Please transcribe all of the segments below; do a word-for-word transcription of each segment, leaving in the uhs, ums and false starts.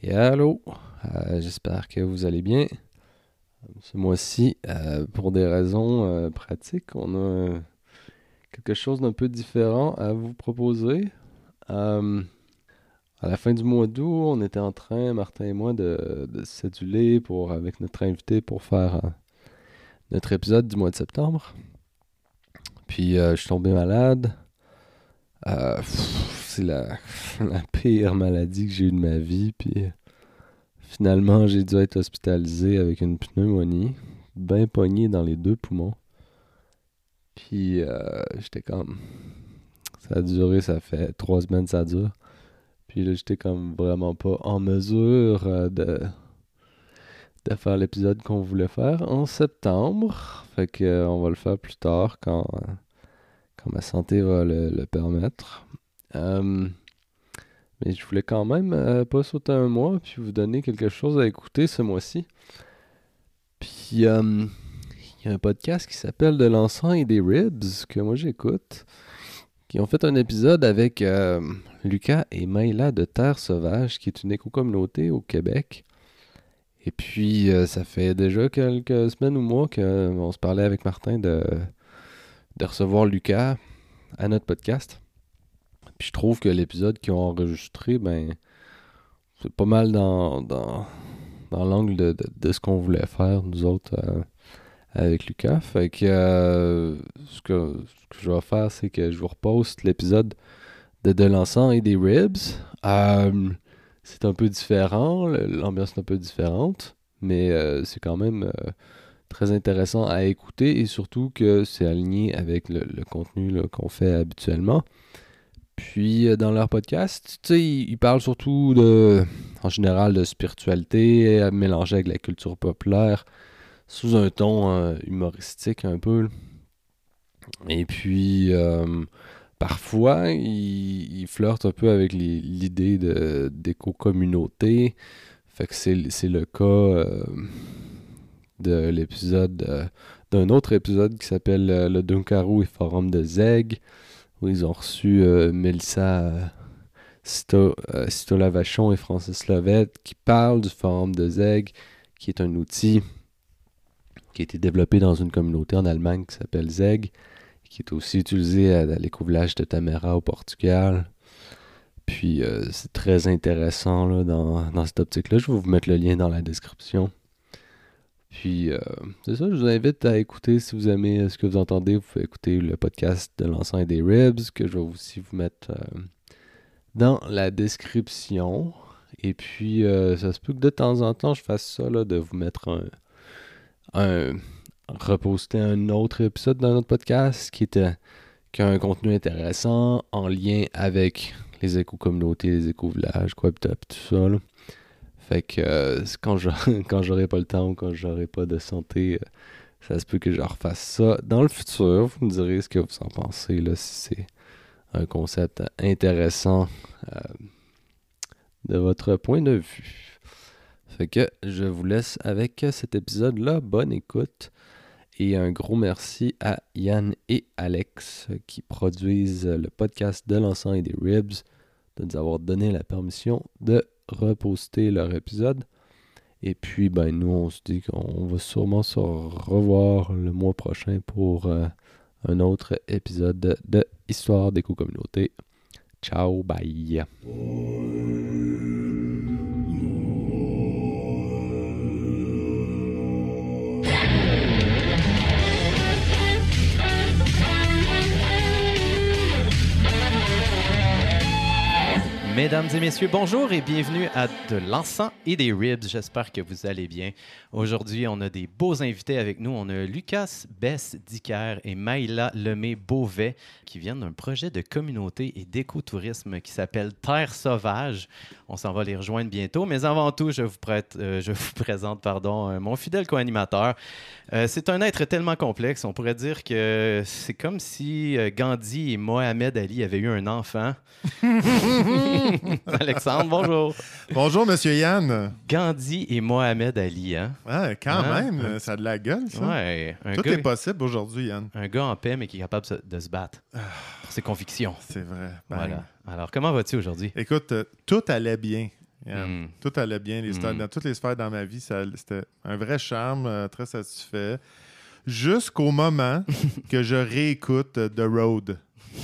Et allô, euh, j'espère que vous allez bien. Ce mois-ci, euh, pour des raisons euh, pratiques, on a euh, quelque chose d'un peu différent à vous proposer. Euh, à la fin du mois d'août, on était en train, Martin et moi, de, de céduler pour, avec notre invité pour faire euh, notre épisode du mois de septembre. Puis euh, je suis tombé malade. Euh, pff, c'est la, la pire maladie que j'ai eue de ma vie. Puis finalement, j'ai dû être hospitalisé avec une pneumonie, bien pogné dans les deux poumons. Puis euh, j'étais comme... Ça a duré, ça fait trois semaines ça dure. Puis là, j'étais comme vraiment pas en mesure euh, de, de faire l'épisode qu'on voulait faire en septembre. Fait que euh, on va le faire plus tard quand, euh, quand ma santé va le, le permettre. Euh, mais je voulais quand même euh, pas sauter un mois puis vous donner quelque chose à écouter ce mois-ci. Puis euh, il y a un podcast qui s'appelle De l'encens et des ribs que moi j'écoute. Qui ont fait un épisode avec euh, Lucas et Maïla de Terre Sauvage, qui est une éco-communauté au Québec. Et puis, euh, ça fait déjà quelques semaines ou mois qu'on se parlait avec Martin de, de recevoir Lucas à notre podcast. Puis je trouve que l'épisode qu'ils ont enregistré, ben, c'est pas mal dans, dans, dans l'angle de, de, de ce qu'on voulait faire, nous autres, euh, avec Lucas. Fait que, euh, ce que ce que je vais faire, c'est que je vous reposte l'épisode de De l'encens et des ribs. Euh, c'est un peu différent, l'ambiance est un peu différente, mais euh, c'est quand même euh, très intéressant à écouter et surtout que c'est aligné avec le, le contenu là, qu'on fait habituellement. Puis euh, dans leur podcast, tu sais, ils, ils parlent surtout de, en général, de spiritualité euh, mélangée avec la culture populaire sous un ton euh, humoristique un peu. Et puis, euh, parfois, il, il flirte un peu avec les- l'idée de, d'éco-communauté. Fait que c'est, c'est le cas euh, de l'épisode, euh, d'un autre épisode qui s'appelle euh, Le Dunkaroo et Forum de Zeg, où ils ont reçu euh, Mélissa euh, Sito, euh, Sitola-Vachon et Francis Lovette qui parlent du Forum de Zeg, qui est un outil qui a été développé dans une communauté en Allemagne qui s'appelle Zeg, qui est aussi utilisé à, à l'éco-village de Tamera au Portugal. Puis euh, c'est très intéressant là, dans, dans cette optique-là. Je vais vous mettre le lien dans la description. Puis euh, c'est ça, je vous invite à écouter si vous aimez euh, ce que vous entendez. Vous pouvez écouter le podcast de l'encens et des ribs, que je vais aussi vous mettre euh, dans la description. Et puis euh, ça se peut que de temps en temps je fasse ça, là, de vous mettre un, un reposter un autre épisode dans notre podcast qui était qui a un contenu intéressant en lien avec les éco-communautés, les éco-villages, quoi, pis tout ça, là. Fait que euh, c'est quand, je, quand j'aurai pas le temps ou quand j'aurai pas de santé, euh, ça se peut que je refasse ça dans le futur. Vous me direz ce que vous en pensez, là, si c'est un concept intéressant euh, de votre point de vue. Fait que je vous laisse avec cet épisode-là. Bonne écoute. Et un gros merci à Yann et Alex qui produisent le podcast de l'encens et des ribs de nous avoir donné la permission de reposter leur épisode. Et puis, ben nous, on se dit qu'on va sûrement se revoir le mois prochain pour euh, un autre épisode de, de Histoire d'éco-communauté. Ciao, bye! Mesdames et messieurs, bonjour et bienvenue à De l'encens et des ribs. J'espère que vous allez bien. Aujourd'hui, on a des beaux invités avec nous. On a Lucas Besse-Dicker et Maïla Lemay-Beauvais qui viennent d'un projet de communauté et d'écotourisme qui s'appelle Terre Sauvage. On s'en va les rejoindre bientôt. Mais avant tout, je vous, prête, euh, je vous présente pardon, euh, mon fidèle co-animateur. Euh, c'est un être tellement complexe. On pourrait dire que c'est comme si euh, Gandhi et Mohamed Ali avaient eu un enfant. Alexandre, bonjour. Bonjour, Monsieur Yann. Gandhi et Mohamed Ali, hein? Ouais, quand Hein? même, ça a de la gueule, ça. Ouais. Un Tout gars, est possible aujourd'hui, Yann. un gars en paix, mais qui est capable de se- de se battre pour ses convictions. C'est vrai. Ben, Voilà. Alors, comment vas-tu aujourd'hui? Écoute, euh, tout allait bien Yann. Mm. Tout allait bien. Les sphères- Mm. Dans toutes les sphères dans ma vie, ça, c'était un vrai charme, euh, très satisfait. Jusqu'au moment que je réécoute euh, The Road.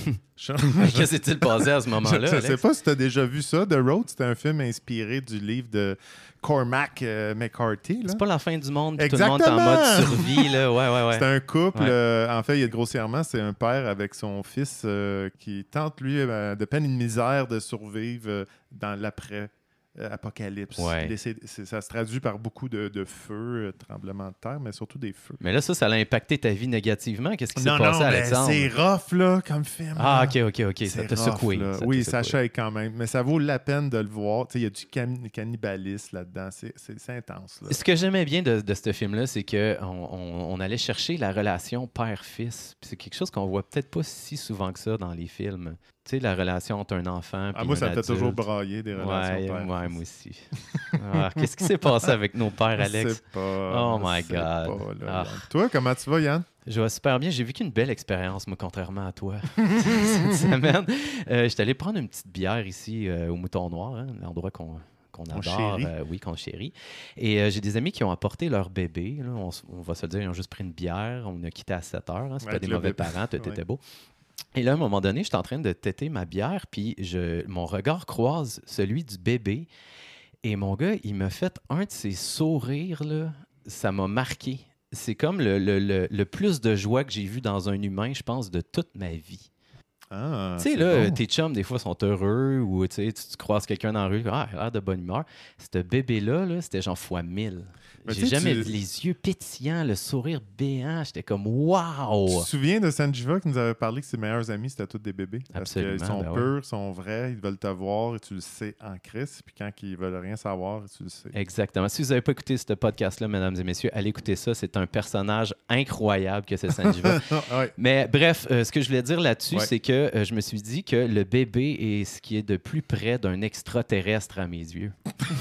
Je Qu'est-ce qui s'est-il passé à ce moment-là, ne sais Alex? pas si tu as déjà vu ça. The Road, c'était un film inspiré du livre de Cormac euh, McCarthy. Là. C'est pas la fin du monde, puis tout le monde est en Exactement! mode survie, là. Ouais, ouais, ouais. C'est un couple, Ouais. euh, en fait, il y a grossièrement, c'est un père avec son fils euh, qui tente, lui, euh, de peine et de misère de survivre euh, dans l'après. euh, apocalypse. Ouais. Les- c'est- c'est- ça se traduit par beaucoup de, de feux, euh, tremblements de terre, mais surtout des feux. Mais là, ça, ça a impacté ta vie négativement. Qu'est-ce qui s'est Non, passé, non, mais Alexandre? c'est rough, là, comme film. Ah, là. OK, OK, OK. Ça C'est t'a rough, secoué. là. Ça Oui, t'a ça secoué. shake quand même. Mais ça vaut la peine de le voir. Tu sais, il y a du can- cannibalisme là-dedans. C'est, c'est, c'est intense. Là. Ce que j'aimais bien de, de ce film-là, c'est qu'on on, on allait chercher la relation père-fils. Puis c'est quelque chose qu'on voit peut-être pas si souvent que ça dans les films. Tu sais, la relation entre un enfant Ah, et moi, un ça me fait adulte. toujours brailler des relations Ouais, père. ouais, moi aussi. Ah, qu'est-ce qui s'est passé avec nos pères, Je Alex? sais pas. Oh je my sais God. pas, là, Ah. Yann. Toi, comment tu vas, Yann? Je vais super bien. J'ai vécu une belle expérience, moi, contrairement à toi, cette semaine. Euh, J'étais allé prendre une petite bière ici euh, au Mouton Noir, hein, l'endroit qu'on qu'on Qu'on adore. chérit. euh, oui, qu'on chérit. Et euh, j'ai des amis qui ont apporté leur bébé. Là. On, s- on va se le dire, ils ont juste pris une bière. On a quitté à sept heures. Hein. C'est pas Avec des le mauvais bébé. parents. Tout Ouais. était beau. Et là, à un moment donné, j'étais en train de têter ma bière, puis je, mon regard croise celui du bébé. Et mon gars, il m'a fait un de ses sourires, là. Ça m'a marqué. C'est comme le, le- le- le plus de joie que j'ai vu dans un humain, je pense, de toute ma vie. Ah, tu sais, c'est là, bon. tes chums, des fois, sont heureux ou tu sais, tu tu croises quelqu'un dans la rue, ah, il a l'air de bonne humeur. Ce bébé-là, là, c'était genre fois mille. Mais J'ai tu sais, jamais tu- vu les yeux pétillants, le sourire béant. J'étais comme, waouh! Tu te souviens de Sanjiva qui nous avait parlé que ses meilleurs amis, c'était tous des bébés? Parce Absolument, qu'ils sont ben ouais. purs, ils sont vrais, ils veulent te voir et tu le sais en crise. Puis quand ils veulent rien savoir, tu le sais. Exactement. Si vous n'avez pas écouté ce podcast-là, mesdames et messieurs, allez écouter ça. C'est un personnage incroyable que c'est Sanjiva. Ouais. Mais bref, euh, ce que je voulais dire là-dessus, Ouais. c'est que euh, je me suis dit que le bébé est ce qui est de plus près d'un extraterrestre à mes yeux.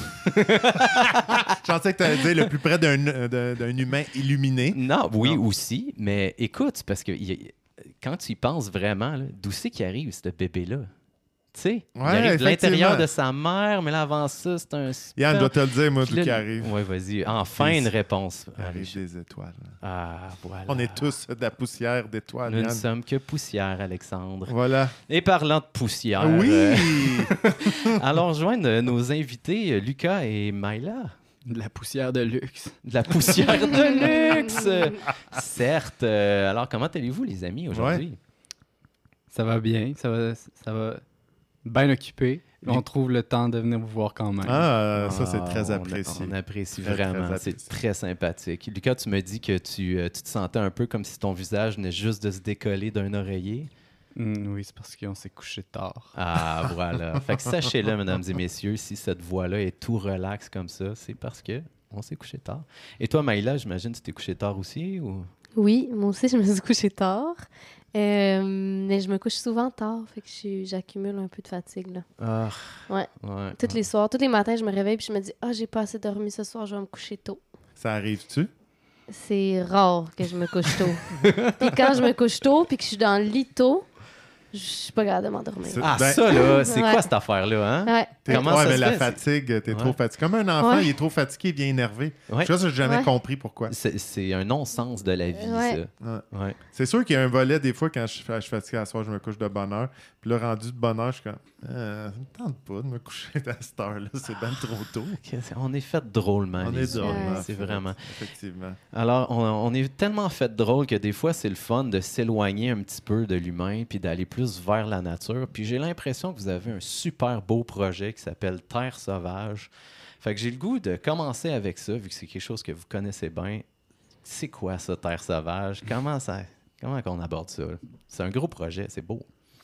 Je pensais que tu allais dire le plus près d'un, d'un, d'un humain illuminé. Non, oui Non. aussi, mais écoute, parce que il y a- quand tu y penses vraiment, là, d'où c'est qu'il arrive, ce bébé-là? Tu sais, il Ouais, arrive de l'intérieur effectivement. de sa mère, mais là, avant ça, c'est un... Yann super- doit te le dire, moi, Puis d'où là, qui arrive. Oui, vas-y. Enfin, Des- une réponse. Il arrive des étoiles. Ah, voilà. On est tous de la poussière d'étoiles, Nous ne Yann. sommes que poussière, Alexandre. Voilà. Et parlant de poussière, Oui! euh, allons rejoindre nos invités, euh, Lucas et Maïla. De la poussière de luxe. De la poussière de luxe! Certes. Euh, alors, comment allez-vous, les amis, aujourd'hui? Ça va bien, ça va, ça va bien occupé. On trouve le temps de venir vous voir quand même. Ah, ça, c'est Ah, très on- apprécié. On, apprécie Très, vraiment. très C'est apprécié. très sympathique. Lucas, tu me dis que tu, euh, tu te sentais un peu comme si ton visage venait juste de se décoller d'un oreiller. Mm, oui, c'est parce qu'on s'est couché tard. Ah, voilà. Fait que sachez-le, mesdames et messieurs, si cette voix-là est tout relax comme ça, c'est parce que on s'est couché tard. Et toi, Maïla, j'imagine que tu t'es couché tard aussi? Ou... Oui, moi aussi, je me suis couchée tard. Euh, mais je me couche souvent tard, fait que je suis- j'accumule un peu de fatigue, là. Ah, Ouais. ouais. Tous les soirs, tous les matins, je me réveille puis je me dis « Ah, j'ai pas assez dormi ce soir, je vais me coucher tôt. Ça arrive-tu? » C'est rare que je me couche tôt. Puis quand je me couche tôt puis que je suis dans le lit tôt, je suis pas capable de m'endormir. C'est- Ah, Ben- ça, là, c'est Ouais. quoi cette affaire-là, hein? Ouais. T'es- Comment ouais, ça mais se la fait? fatigue, t'es Ouais. trop fatigué. Comme un enfant, Ouais. il est trop fatigué, il devient énervé. Ouais. Je sais, j'ai jamais Ouais. compris pourquoi. C'est c'est un non-sens de la vie, Ouais. Ouais. ça. Ouais. C'est sûr qu'il y a un volet, des fois, quand je, je suis fatigué à soir, je me couche de bonne heure. Puis là, rendu de bonne heure, je suis comme, euh, ça me tente pas de me coucher à cette heure-là, c'est bien trop tôt. Ok, c'est- On est fait drôlement. On les est humains, drôlement C'est fait, vraiment. Effectivement. Alors, on, on est tellement fait drôle que des fois, c'est le fun de s'éloigner un petit peu de l'humain puis d'aller plus vers la nature. Puis j'ai l'impression que vous avez un super beau projet qui s'appelle Terre sauvage. Fait que j'ai le goût de commencer avec ça, vu que c'est quelque chose que vous connaissez bien. C'est quoi ça, Terre sauvage? Comment ça, comment qu'on aborde ça? C'est un gros projet, c'est beau.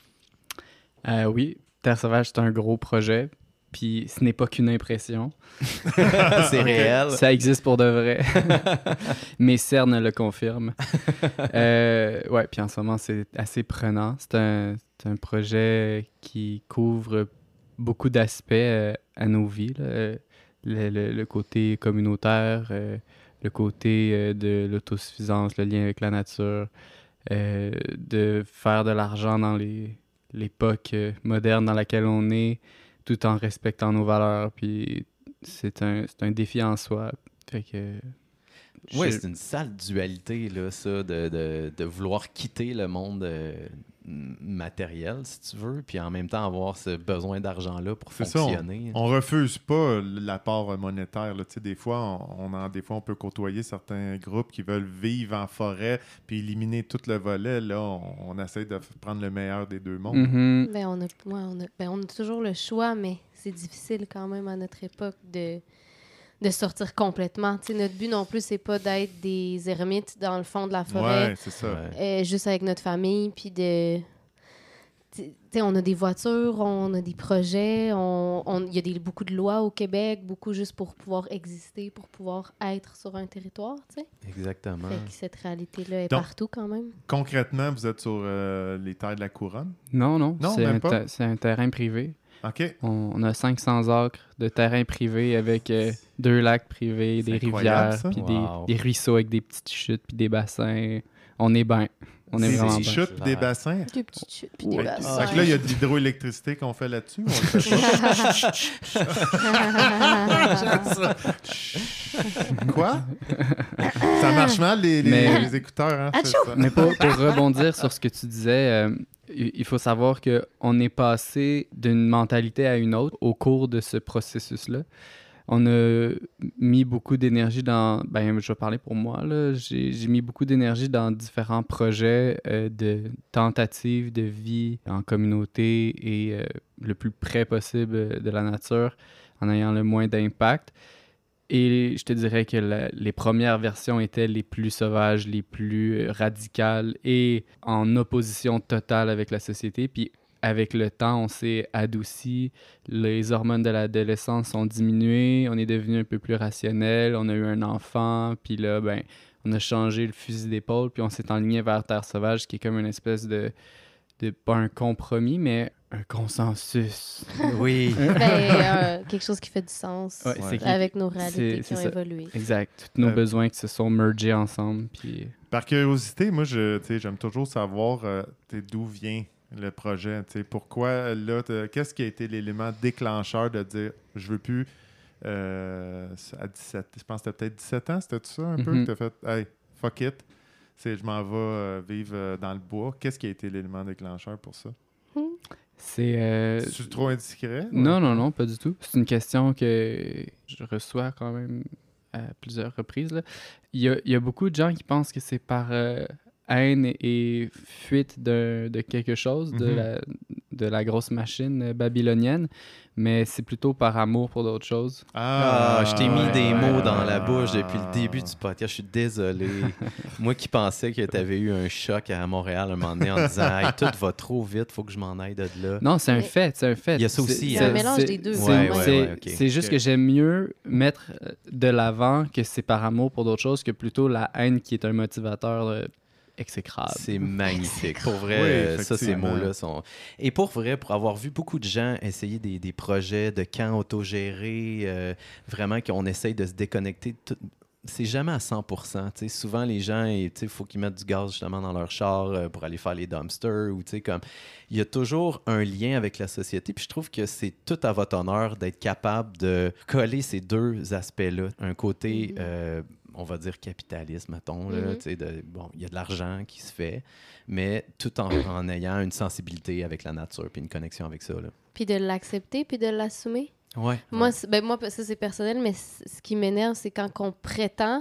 Euh, oui, Terre sauvage, c'est un gros projet. Puis ce n'est pas qu'une impression. c'est réel. Ça existe pour de vrai. Mes cernes le confirment. euh, ouais, puis en ce moment, c'est assez prenant. C'est un, c'est un projet qui couvre beaucoup d'aspects euh, à nos vies. Là. Euh, Le, le- le côté communautaire, euh, le côté euh, de l'autosuffisance, le lien avec la nature, euh, de faire de l'argent dans les, l'époque euh, moderne dans laquelle on est, tout en respectant nos valeurs. Puis c'est un, c'est un défi en soi. Fait que... Oui, je- c'est une sale dualité, là, ça, de, de, de vouloir quitter le monde euh, matériel, si tu veux, puis en même temps avoir ce besoin d'argent-là pour C'est ça, on- fonctionner. On refuse pas l'apport monétaire. Là. Tu sais, Des fois, on, on en- des fois, on peut côtoyer certains groupes qui veulent vivre en forêt puis éliminer tout le volet. Là, on, on essaie de f- prendre le meilleur des deux mondes. Mhm. Ben, on a, ouais, on a, ben, on a toujours le choix, mais c'est difficile quand même à notre époque de, de sortir complètement. Tu sais, notre but non plus, c'est pas d'être des ermites dans le fond de la forêt, Ouais, c'est ça. Ouais. euh, juste avec notre famille, puis de... Tu sais, on a des voitures, on a des projets, on, on- il y a des, beaucoup de lois au Québec, beaucoup juste pour pouvoir exister, pour pouvoir être sur un territoire, tu sais. Exactement. Fait que cette réalité-là est Donc- partout quand même. Concrètement, vous êtes sur euh, les terres de la couronne. Non, non, Non, c'est même un, pas. te- c'est un terrain privé. OK. On, on a cinq cents acres de terrain privé avec euh, deux lacs privés, C'est des incroyable, rivières, ça. puis Wow. des, des ruisseaux avec des petites chutes, puis des bassins. On est bien. On est Des vraiment petites bien. chutes, des bassins. Des petites chutes, puis des Ouais. bassins. Fait que là, il y a de l'hydroélectricité qu'on fait là-dessus. On le fait pas. Quoi? Ça marche mal, les, les, Mais- les écouteurs. Hein, c'est Achou! ça. Mais pour, pour rebondir sur ce que tu disais, euh, il il faut savoir qu'on est passé d'une mentalité à une autre au cours de ce processus-là. On a mis beaucoup d'énergie dans... Ben, je vais parler pour moi, là. J'ai j'ai mis beaucoup d'énergie dans différents projets euh, de tentatives de vie en communauté et euh, le plus près possible de la nature en ayant le moins d'impact. Et je te dirais que la- les premières versions étaient les plus sauvages, les plus radicales et en opposition totale avec la société. Puis avec le temps, on s'est adouci, les hormones de l'adolescence ont diminué, on est devenu un peu plus rationnel, on a eu un enfant, puis là, ben, on a changé le fusil d'épaule, puis on s'est enligné vers Terre sauvage, qui est comme une espèce de, de pas un compromis, mais un consensus. Oui. Ben, euh, quelque chose qui fait du sens Ouais, c'est qui- avec nos réalités c'est- qui c'est ont ça. évolué. Exact. Tous nos Euh, besoins qui se sont mergés ensemble, puis... Par curiosité, moi, je, tu sais, j'aime toujours savoir euh, tu sais, d'où vient le projet. Tu sais, Pourquoi, là, t'as- qu'est-ce qui a été l'élément déclencheur de dire je veux plus euh, à dix-sept, je pense que c'était peut-être dix-sept ans, c'était ça un peu Mhm. que t'as fait hey, fuck it, c'est, je m'en vais euh, vivre euh, dans le bois. Qu'est-ce qui a été l'élément déclencheur pour ça? C'est... euh, C'est trop indiscret? Non, Ouais. non, non, pas du tout. C'est une question que je reçois quand même à plusieurs reprises, là. Il y a, il y a beaucoup de gens qui pensent que c'est par euh, haine et, et fuite de, de quelque chose, de, Mhm. la, de la grosse machine euh, babylonienne, mais c'est plutôt par amour pour d'autres choses. Ah, je t'ai mis des ouais, mots ouais, dans ouais. la bouche depuis le début du podcast. Je suis désolé. Moi qui pensais que tu avais eu un choc à Montréal un moment donné en disant hey, tout va trop vite, faut que je m'en aille de là. Non, c'est un Mais- fait, c'est un fait. Il y a ça C'est- aussi, C'est hein. un mélange c'est- des deux. C'est Ouais, ouais, c'est- ouais, ok. c'est juste Ok. que j'aime mieux mettre euh, de l'avant que c'est par amour pour d'autres choses que plutôt la haine qui est un motivateur euh, exécrable. C'est magnifique. Pour vrai, Oui, euh, ça, ces effectivement. mots-là sont... Et pour vrai, pour avoir vu beaucoup de gens essayer des, des projets de camps autogérés, euh, vraiment qu'on essaye de se déconnecter, de tout- c'est jamais à cent pour cent. tu sais. Souvent, les gens, il faut qu'ils mettent du gaz justement dans leur char euh, pour aller faire les dumpsters. Ou, tu sais, comme... Il y a toujours un lien avec la société. Puis je trouve que c'est tout à votre honneur d'être capable de coller ces deux aspects-là. Un côté... Mhm. euh, on va dire capitalisme, mettons. Là, Mhm. tu sais, de, bon, il y a de l'argent qui se fait, mais tout en, en ayant une sensibilité avec la nature puis une connexion avec ça. Là. Puis de l'accepter, puis de l'assumer. Ouais. Moi, c'est- ben, moi, ça, c'est personnel, mais c- ce qui m'énerve, c'est quand on prétend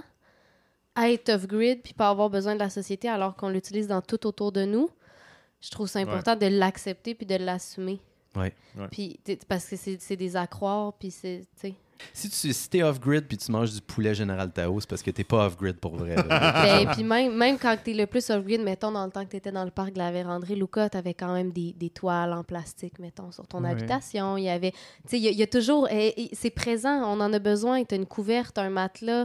être off-grid puis pas avoir besoin de la société alors qu'on l'utilise dans tout autour de nous. Je trouve ça important de l'accepter puis de l'assumer. Ouais. Ouais. Puis, t'sais, parce que c'est c'est des accroires, puis c'est, tu sais... Si tu si t'es off-grid puis tu manges du poulet Général Tao, c'est parce que t'es pas off-grid pour vrai. là. Ben, puis même, même quand t'es le plus off-grid, mettons, dans le temps que t'étais dans le parc de la Vérandrie, Luca, t'avais quand même des, des toiles en plastique, mettons, sur ton Ouais. habitation. Il y avait... Tu sais, il y, a- il y a toujours... eh, eh, c'est présent, on en a besoin. T'as une couverte, un matelas.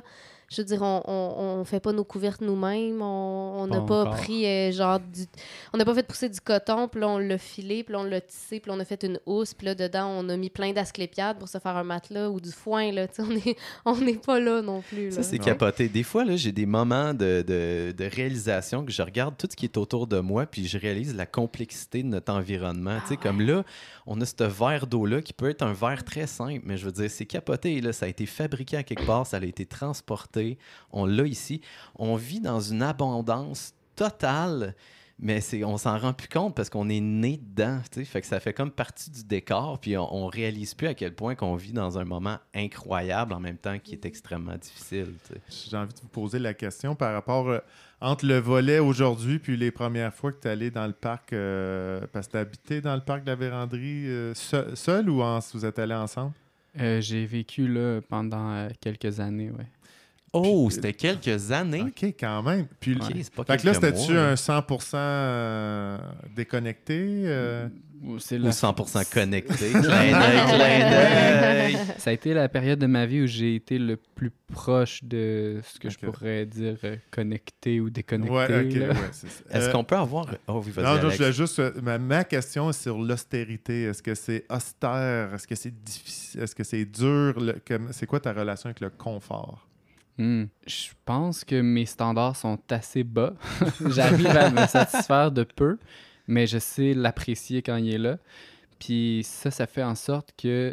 Je veux dire, on, on, on fait pas nos couvertes nous-mêmes. On n'a Pas pas encore. pris, euh, genre, du... On n'a pas fait pousser du coton, puis là, on l'a filé, puis là, on l'a tissé, puis là, on a fait une housse, puis là, dedans, on a mis plein d'asclépiades pour se faire un matelas ou du foin, là. Tu sais, on est, on n'est pas là non plus, là. Ça, c'est Non. capoté. Des fois, là, j'ai des moments de, de, de réalisation que je regarde tout ce qui est autour de moi, puis je réalise la complexité de notre environnement. Ah Tu sais, ouais. comme là, on a ce verre d'eau-là qui peut être un verre très simple, mais je veux dire, c'est capoté. Là. Ça a été fabriqué à quelque part, ça a été transporté. On l'a ici. On vit dans une abondance totale, mais c'est, on s'en rend plus compte parce qu'on est né dedans. Tu sais. Fait que ça fait comme partie du décor, puis on, on réalise plus à quel point qu'on vit dans un moment incroyable en même temps qui est extrêmement difficile. Tu sais. J'ai envie de vous poser la question par rapport euh, entre le volet aujourd'hui puis les premières fois que tu es allé dans le parc, euh, parce que tu as habité dans le parc de la Vérandrie euh, seul, seul ou en- vous êtes allés ensemble? Euh, j'ai vécu là pendant euh, quelques années, ouais. Oh, Puis- c'était quelques années. OK, quand même. Puis, Ok, c'est pas fait que là, quelques c'était-tu mois, là. un cent pour cent euh, déconnecté? euh? Ou C'est Ou la- cent pour cent connecté. Clin d'œil, clin d'œil. Ça a été la période de ma vie où j'ai été le plus proche de ce que Ok. je pourrais dire euh, connecté ou déconnecté. Ouais, OK. là. Ouais, c'est ça. Est-ce Euh, qu'on peut avoir... Oh oui, vas-y, non, non, Alex. je voulais juste. euh, ma, ma question est sur l'austérité. Est-ce que c'est austère? Est-ce que c'est difficile? Est-ce que c'est dur? Le- que- c'est quoi ta relation avec le confort? Hmm. Je pense que mes standards sont assez bas. J'arrive à me satisfaire de peu, mais je sais l'apprécier quand il est là. Puis ça, ça fait en sorte que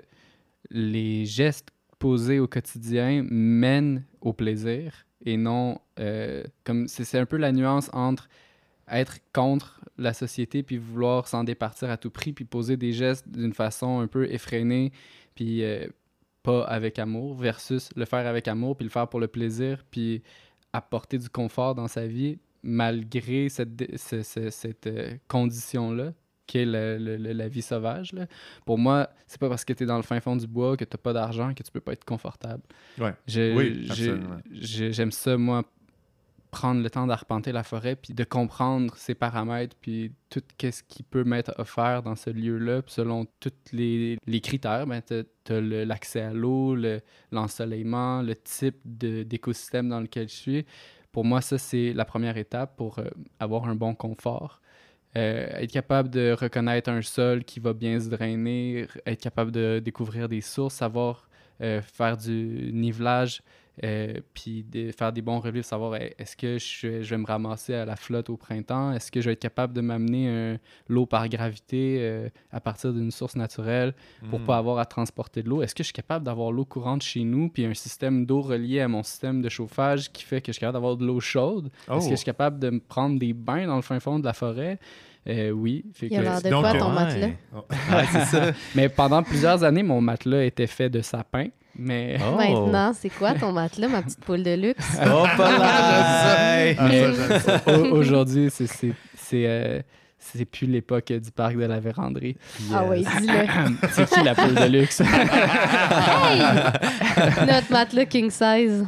les gestes posés au quotidien mènent au plaisir et non euh, comme c'est c'est un peu la nuance entre être contre la société puis vouloir s'en départir à tout prix puis poser des gestes d'une façon un peu effrénée puis euh, pas avec amour versus le faire avec amour puis le faire pour le plaisir puis apporter du confort dans sa vie malgré cette, dé- ce- ce- cette euh, condition-là qu'est le- le- le- la vie sauvage. Là. Pour moi, c'est pas parce que tu es dans le fin fond du bois que tu pas d'argent que tu peux pas être confortable. Ouais. Je- Oui, j'ai- absolument. j'ai- J'aime ça, moi, prendre le temps d'arpenter la forêt, puis de comprendre ses paramètres, puis tout ce qui peut m'être offert dans ce lieu-là, puis selon tous les, les critères, ben, tu as l'accès à l'eau, le- l'ensoleillement, le type de- d'écosystème dans lequel je suis. Pour moi, ça, c'est la première étape pour euh, avoir un bon confort. Euh, être capable de reconnaître un sol qui va bien se drainer, être capable de découvrir des sources, savoir euh, faire du nivelage, euh, puis de faire des bons relevés, savoir eh, est-ce que je, je vais me ramasser à la flotte au printemps, est-ce que je vais être capable de m'amener un- l'eau par gravité euh, à partir d'une source naturelle pour Mm. pas avoir à transporter de l'eau, est-ce que je suis capable d'avoir l'eau courante chez nous, puis un système d'eau relié à mon système de chauffage qui fait que je suis capable d'avoir de l'eau chaude, Oh. est-ce que je suis capable de me prendre des bains dans le fin fond de la forêt? Euh, oui. Fait Il a que- l'air de Donc, quoi, euh, ton ouais. matelas? Ouais, c'est ça. Mais pendant plusieurs années, mon matelas était fait de sapin. Mais Oh. Maintenant, c'est quoi ton matelas, ma petite poule de luxe? Oh, pas là! Ah, Mais- ça, j'aime ça. au- aujourd'hui, c'est, c'est, c'est, euh, c'est plus l'époque du parc de la Vérandrie. Puis, Ah euh, oui, dis-le. c'est qui la poule de luxe? Hey! Notre matelas king size.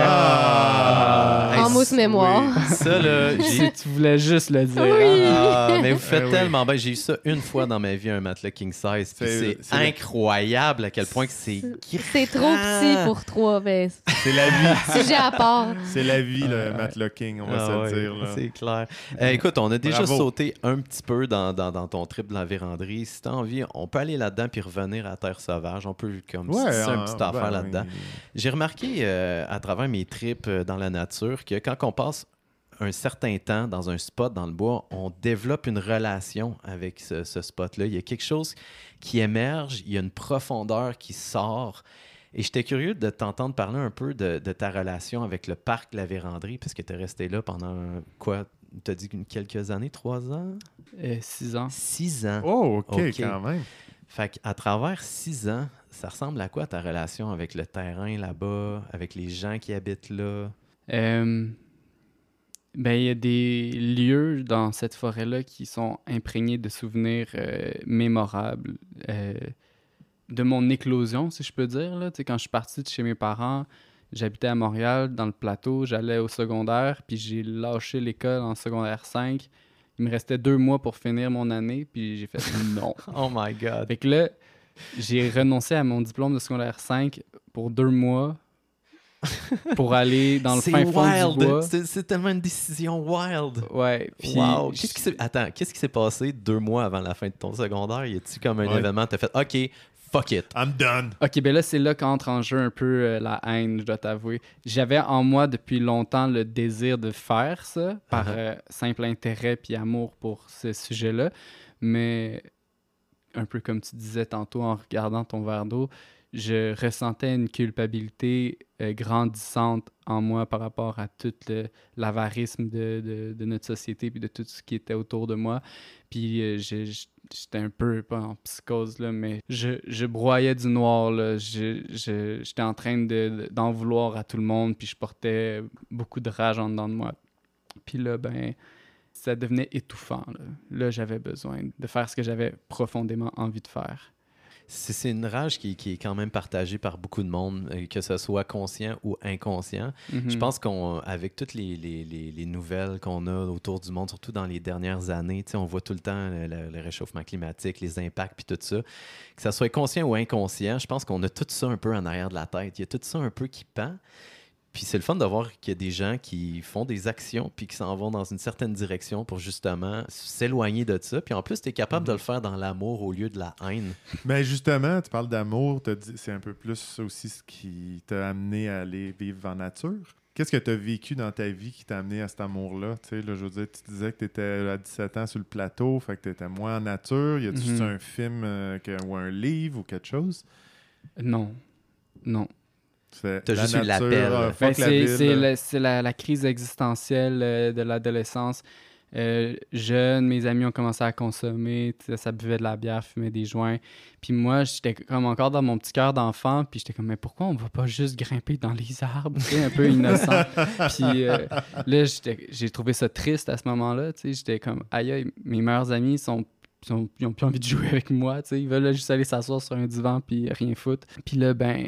Ah! Hey, En mousse c- mémoire. Ça, là, j'ai... Si tu voulais juste le dire. Oui. hein. Ah, mais vous faites Eh oui. tellement bien. J'ai eu ça une fois dans ma vie, un matelas king size. puis C'est- C'est, c'est le- incroyable à quel point que c'est C'est trop petit pour trois. Ben, C'est la vie. sujet à part. C'est la vie, le Euh, Matt Locking, on va Ah se ouais, le dire. Là. c'est clair. Euh, écoute, on a déjà Bravo. sauté un petit peu dans, dans, dans ton trip de la vérandrie. Si tu as envie, on peut aller là-dedans puis revenir à Terre Sauvage. On peut comme Ouais, c'est un ah, petit ben affaire oui. là-dedans. J'ai remarqué euh, à travers mes trips euh, dans la nature que quand on passe un certain temps dans un spot dans le bois, on développe une relation avec ce, ce spot-là. Il y a quelque chose qui émerge, il y a une profondeur qui sort. Et j'étais curieux de t'entendre parler un peu de, de ta relation avec le parc de la Vérandrie, parce que tu es resté là pendant quoi? Tu as dit une- quelques années, trois ans? Euh, six ans. Six ans. Oh, OK, OK. quand même. Fait qu'à travers six ans, ça ressemble à quoi ta relation avec le terrain là-bas, avec les gens qui habitent là? Euh, ben, il y a des lieux dans cette forêt-là qui sont imprégnés de souvenirs euh, mémorables. Euh, de mon éclosion, si je peux dire. Là. Tu sais, quand je suis parti de chez mes parents, j'habitais à Montréal, dans le plateau, j'allais au secondaire, puis j'ai lâché l'école en secondaire cinq. Il me restait deux mois pour finir mon année, puis j'ai fait non. Oh my God! Fait que là, j'ai renoncé à mon diplôme de secondaire cinq pour deux mois pour aller dans le C'est fin fond wild. du bois. C'est, c'est tellement une décision wild. Ouais, puis Wow. je- Qu'est-ce qui s'est... Attends, qu'est-ce qui s'est passé deux mois avant la fin de ton secondaire? Y a-tu comme un Ouais. événement, t'as fait « OK, fuck it I'm done. Ok, ben là, c'est là qu'entre en jeu un peu euh, la haine, je dois t'avouer. J'avais en moi depuis longtemps le désir de faire ça, par Uh-huh. euh, simple intérêt puis amour pour ce sujet-là. Mais un peu comme tu disais tantôt en regardant ton verre d'eau, je ressentais une culpabilité euh, grandissante en moi par rapport à tout le- l'avarisme de, de, de notre société puis de tout ce qui était autour de moi. Puis euh, je- je- j'étais un peu, pas en psychose, là, mais je, je broyais du noir. Là. Je- je- j'étais en train de, de- d'en vouloir à tout le monde, puis je portais beaucoup de rage en dedans de moi. Puis là, ben, ça devenait étouffant. Là, là j'avais besoin de faire ce que j'avais profondément envie de faire. ». C'est, c'est une rage qui, qui est quand même partagée par beaucoup de monde, euh, que ce soit conscient ou inconscient. Mhm. Je pense qu'avec toutes les, les, les, les nouvelles qu'on a autour du monde, surtout dans les dernières années, tu sais, on voit tout le temps le, le- le réchauffement climatique, les impacts, puis tout ça. Que ça soit conscient ou inconscient, je pense qu'on a tout ça un peu en arrière de la tête. Il y a tout ça un peu qui pend. Puis c'est le fun de voir qu'il y a des gens qui font des actions puis qui s'en vont dans une certaine direction pour justement s'éloigner de ça. Puis en plus, tu es capable de le faire dans l'amour au lieu de la haine. Mais justement, tu parles d'amour, t'as dit- c'est un peu plus aussi ce qui t'a amené à aller vivre en nature. Qu'est-ce que tu as vécu dans ta vie qui t'a amené à cet amour-là? Tu sais, là, je veux dire, tu disais que tu étais à dix-sept ans sur le plateau, fait que tu étais moins en nature. Y a-tu Mhm. un film euh, que- ou un livre ou quelque chose? Non. Non. C'est T'as la juste eu nature, l'appel. euh, Ben, fuck la c'est ville. c'est la, c'est la- la crise existentielle euh, de l'adolescence. Euh, jeune, mes amis ont commencé à consommer, tu sais, ça buvait de la bière, fumait des joints. Puis moi, j'étais comme encore dans mon petit cœur d'enfant, puis j'étais comme, mais pourquoi on va pas juste grimper dans les arbres, tu sais, un peu innocent. Puis euh, là, j'étais- j'ai trouvé ça triste à ce moment-là, tu sais, j'étais comme, aïe, aïe, mes meilleurs amis sont, sont, ils ont plus envie de jouer avec moi, tu sais, ils veulent juste aller s'asseoir sur un divan puis rien foutre. Puis là, ben,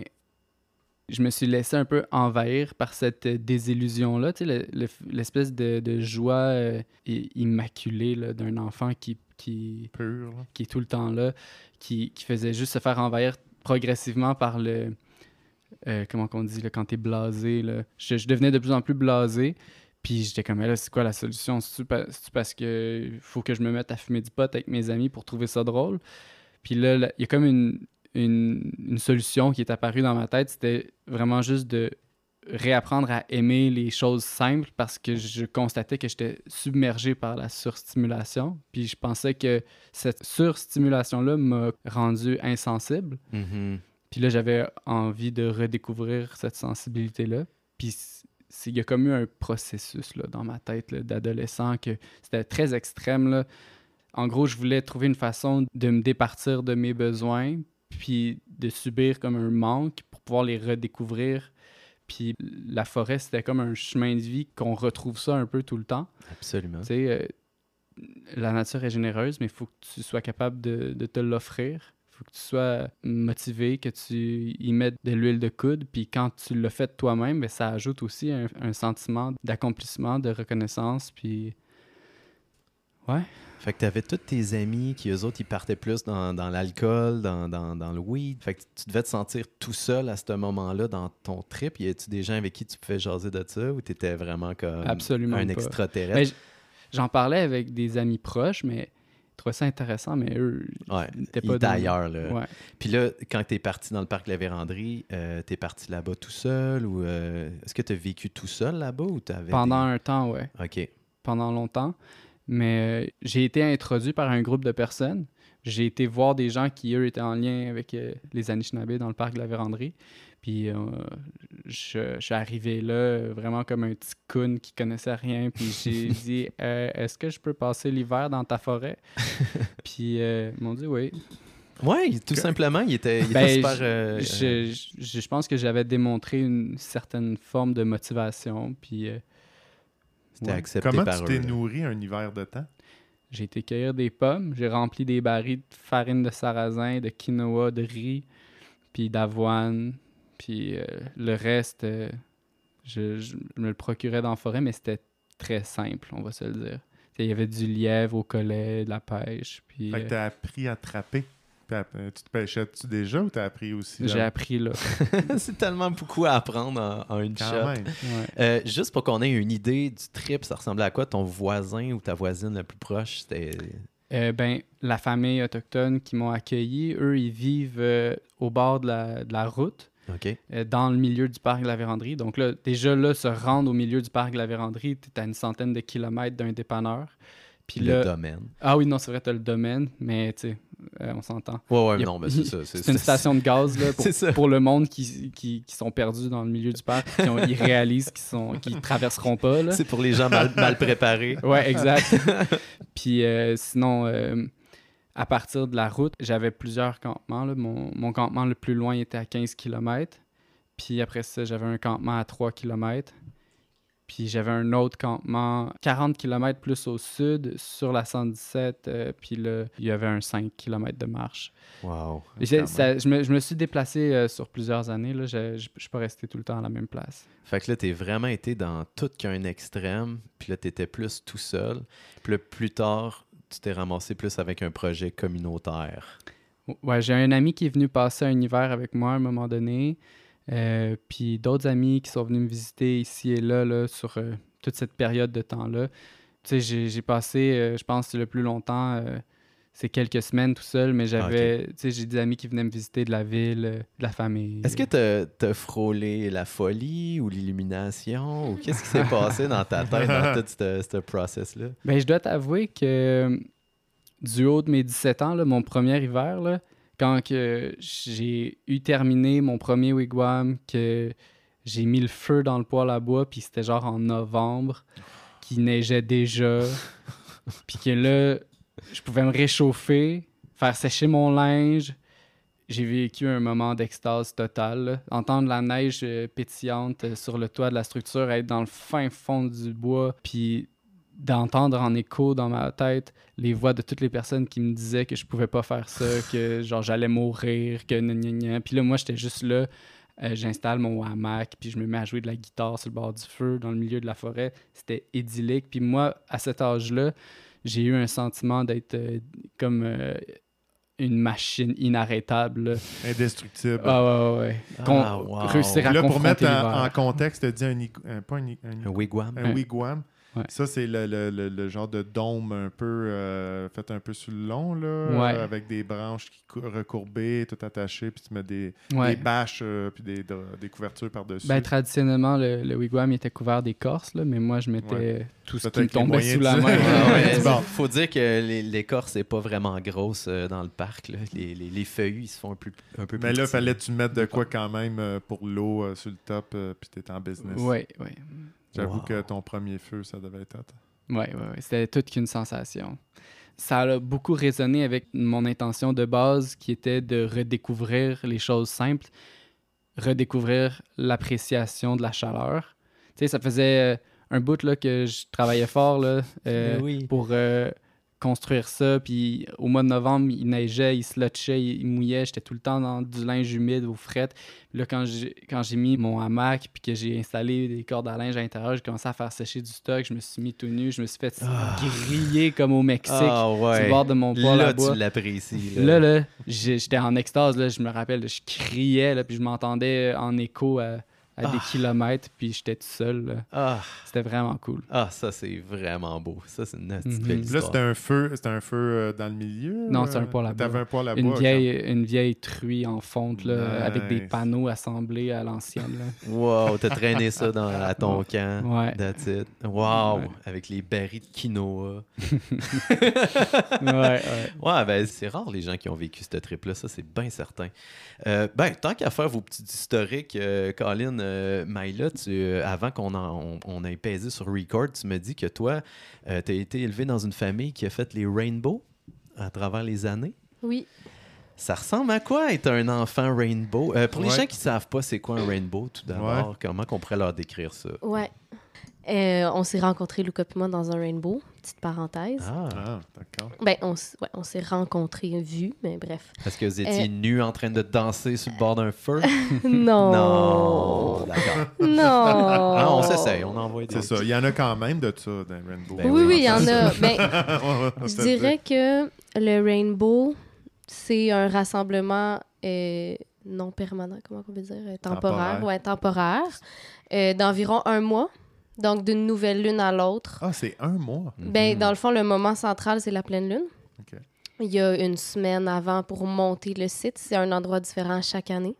je me suis laissé un peu envahir par cette euh, désillusion-là, tu sais, le- le- l'espèce de, de joie euh, i- immaculée là, d'un enfant qui, qui, Pur, là. qui est tout le temps là, qui, qui faisait juste se faire envahir progressivement par le... euh, comment qu'on dit, là, quand t'es blasé, là. Je, je devenais de plus en plus blasé, puis j'étais comme, là, c'est quoi la solution? C'est-tu pa- c'est-tu parce que faut que je me mette à fumer du pot avec mes amis pour trouver ça drôle? Puis là, là, il y a comme une, une, une solution qui est apparue dans ma tête, c'était vraiment juste de réapprendre à aimer les choses simples parce que je constatais que j'étais submergé par la surstimulation. Puis je pensais que cette surstimulation-là m'a rendu insensible. Mhm. Puis là, j'avais envie de redécouvrir cette sensibilité-là. Puis c'est- il y a comme eu un processus là, dans ma tête là, d'adolescent que c'était très extrême, là. En gros, je voulais trouver une façon de me départir de mes besoins, puis de subir comme un manque pour pouvoir les redécouvrir. Puis la forêt, c'était comme un chemin de vie qu'on retrouve ça un peu tout le temps. Absolument. Tu sais, euh, la nature est généreuse, mais il faut que tu sois capable de, de te l'offrir. Il faut que tu sois motivé, que tu y mettes de l'huile de coude. Puis quand tu le fais de toi-même, ben, ça ajoute aussi un, un sentiment d'accomplissement, de reconnaissance. Puis ouais. Fait que t'avais tous tes amis qui, eux autres, ils partaient plus dans, dans l'alcool, dans, dans, dans le weed. Fait que tu devais te sentir tout seul à ce moment-là dans ton trip. Y a-tu des gens avec qui tu pouvais jaser de ça ou t'étais vraiment comme Absolument un pas. extraterrestre? Ben, j- j'en parlais avec des amis proches, mais ils trouvaient ça intéressant, mais eux, Ouais, ils n'étaient il pas était dans- ailleurs, là. Ouais. Puis là, quand t'es parti dans le parc de la Vérandrie, euh, t'es parti là-bas tout seul ou euh, est-ce que t'as vécu tout seul là-bas ou t'avais Pendant des... un temps, ouais. OK. Pendant longtemps. Mais euh, j'ai été introduit par un groupe de personnes. J'ai été voir des gens qui, eux, étaient en lien avec euh, les Anishinaabe dans le parc de la Vérandrie. Puis euh, je, je suis arrivé là euh, vraiment comme un petit coon qui connaissait rien. Puis j'ai dit euh, est-ce que je peux passer l'hiver dans ta forêt? Puis euh, ils m'ont dit oui. Ouais, tout simplement, il était, il était Ben, super... je- euh, je, je, je pense que j'avais démontré une certaine forme de motivation. Puis euh, C'était ouais. accepté Comment par tu eux. t'es là. nourri un hiver de temps? J'ai été cueillir des pommes, j'ai rempli des barils de farine de sarrasin, de quinoa, de riz, puis d'avoine, puis euh, le reste, euh, je, je me le procurais dans la forêt, mais c'était très simple, on va se le dire. Il y avait du lièvre au collet, de la pêche, puis... Fait que euh, t'as appris à attraper. Puis après, tu te pêchais-tu déjà ou t'as appris aussi? J'ai là? appris là. C'est tellement beaucoup à apprendre en, en une Quand shot. même. Ouais. Euh, juste pour qu'on ait une idée du trip, ça ressemblait à quoi ton voisin ou ta voisine la plus proche? C'était... Euh, ben, la famille autochtone qui m'ont accueilli, eux, ils vivent euh, au bord de la, de la route, OK. euh, dans le milieu du parc de la Vérandrie. Donc là, déjà là, se rendre au milieu du parc de la Vérandrie, tu es à une centaine de kilomètres d'un dépanneur. Puis Le là, domaine. ah oui, non, c'est vrai, tu as le domaine, mais tu sais, euh, on s'entend. Ouais, ouais, Il y a- non, mais c'est ça. C'est une station de gaz là, pour, C'est ça. pour le monde qui, qui, qui sont perdus dans le milieu du parc, qui ont- ils réalisent qu'ils sont qu'ils traverseront pas. Là. C'est pour les gens mal, mal préparés. Ouais, exact. Puis euh, sinon, euh, à partir de la route, j'avais plusieurs campements. Là. Mon, mon campement le plus loin était à quinze kilomètres. Puis après ça, j'avais un campement à trois kilomètres. Puis j'avais un autre campement quarante kilomètres plus au sud, sur la cent dix-sept. Euh, puis là, il y avait un cinq kilomètres de marche. Wow. Et j'ai- quand ça- je, me, je me suis déplacé euh, sur plusieurs années. Là. Je ne suis pas resté tout le temps à la même place. Fait que là, t'es vraiment été dans tout qu'un extrême, puis là, t'étais plus tout seul. Puis là, plus tard, tu t'es ramassé plus avec un projet communautaire. Ouais, j'ai un ami qui est venu passer un hiver avec moi à un moment donné. Euh, puis d'autres amis qui sont venus me visiter ici et là, là sur euh, toute cette période de temps-là. Tu sais, j'ai, j'ai passé, euh, je pense, le plus longtemps, euh, c'est quelques semaines tout seul, mais j'avais, tu sais, j'ai des amis qui venaient me visiter de la ville, euh, de la famille. Est-ce que t'as, t'as frôlé la folie ou l'illumination ou qu'est-ce qui s'est passé dans ta tête dans tout ce, ce process-là? Ben, je dois t'avouer que euh, du haut de mes dix-sept ans, là, mon premier hiver, là, quand que j'ai eu terminé mon premier wigwam, que j'ai mis le feu dans le poêle à bois, puis c'était genre en novembre, qu'il neigeait déjà, puis que là, je pouvais me réchauffer, faire sécher mon linge. J'ai vécu un moment d'extase totale. Là. Entendre la neige euh, pétillante euh, sur le toit de la structure, être dans le fin fond du bois, puis d'entendre en écho dans ma tête les voix de toutes les personnes qui me disaient que je pouvais pas faire ça, que genre j'allais mourir, que gna gna gna. Puis là, moi, j'étais juste là, euh, j'installe mon hamac, puis je me mets à jouer de la guitare sur le bord du feu, dans le milieu de la forêt. C'était idyllique. Puis moi, à cet âge-là, j'ai eu un sentiment d'être euh, comme euh, une machine inarrêtable. Là. Indestructible. Ah ouais, ouais, ouais. Con- Ah, wow. Réussir à Là, pour confronter mettre en, l'hiver. en contexte, tu dis un, ig- un- pas un, ig- un- Un wigwam? un Ouais. wigwam. Ouais. Ça, c'est le, le- le- le genre de dôme un peu euh, fait un peu sur le long, là, Ouais. euh, avec des branches qui cou- recourbées, tout attachées, puis tu mets des, Ouais. des bâches, euh, puis des, dra- des couvertures par-dessus. Ben, traditionnellement, le, le wigwam il était couvert d'écorce, là, mais moi, je mettais tout ce qui Peut-être me les tombait moyens sous la de- main. Ah ouais, Bon. faut dire que les- l'écorce n'est pas vraiment grosse euh, dans le parc. Là. Les, les, les feuillus, ils se font un peu, un peu Mais plus là, petits. fallait tu mettre de quoi quand même euh, pour l'eau euh, sur le top, euh, puis t'étais en business. Oui, oui. J'avoue Wow. que ton premier feu, ça devait être hot. Oui, oui, oui. C'était toute qu'une sensation. Ça a beaucoup résonné avec mon intention de base qui était de redécouvrir les choses simples, redécouvrir l'appréciation de la chaleur. Tu sais, ça faisait euh, un bout là, que je travaillais fort là, euh, Mais oui. pour euh, construire ça. Puis au mois de novembre, il neigeait, il slotchait, il, il mouillait. J'étais tout le temps dans du linge humide, au fret. Puis là, quand j'ai, quand j'ai mis mon hamac puis que j'ai installé des cordes à linge à l'intérieur, j'ai commencé à faire sécher du stock. Je me suis mis tout nu. Je me suis fait Ah. griller comme au Mexique Ah sur ouais. le bord de mon poêle à Là, bois. tu l'apprécies. Là, là, j'ai- j'étais en extase. Là, je me rappelle, là, je criais, là, puis je m'entendais en écho à, à des Ah. kilomètres, puis j'étais tout seul. Là. Ah, C'était vraiment cool. ah, ça, c'est vraiment beau. Ça, c'est une petite Mhm. belle Là, histoire. c'était un feu, c'était un feu euh, dans le milieu? Non, euh, c'est un poêle à bois. T'avais un poêle à Une bois. vieille, une vieille truie en fonte, là, Nice. avec des panneaux assemblés à l'ancienne. Là. Wow, t'as traîné ça dans, à ton camp. Ouais. That's it. Wow, Ouais. avec les barils de quinoa. ouais, ouais. Ouais, ben c'est rare les gens qui ont vécu ce trip-là, ça c'est bien certain. Euh, ben, tant qu'à faire vos petits historiques, euh, Colin, euh, Maïla, tu, euh, avant qu'on en- on, on ait pesé sur Record, tu me dis que toi, euh, tu as été élevé dans une famille qui a fait les Rainbow à travers les années. Oui. Ça ressemble à quoi être un enfant Rainbow? Euh, pour les Ouais. gens qui ne savent pas c'est quoi un Rainbow, tout d'abord, Ouais. comment qu'on pourrait leur décrire ça? Ouais. Euh, on s'est rencontrés, Luca et moi, dans un rainbow. Petite parenthèse. Ah, Ah, d'accord. Ben, on, s- ouais, on s'est rencontrés, vus, mais bref. est-ce que vous étiez Euh, nus en train de danser sur le bord d'un feu? non. Non, d'accord. Non. Ah, on s'essaye, on envoie des... C'est ça. Il y en a quand même de ça dans Rainbow. Ben Oui, oui, oui, il y en a. Ben, On je se le dirais que le rainbow, c'est un rassemblement euh, non permanent, comment on peut dire? Euh, temporaire, Temporaire. ouais, temporaire, euh, d'environ un mois. Donc, d'une nouvelle lune à l'autre. Ah, c'est un mois. Ben, dans le fond, le moment central, c'est la pleine lune. OK. Il y a une semaine avant pour monter le site. C'est un endroit différent chaque année.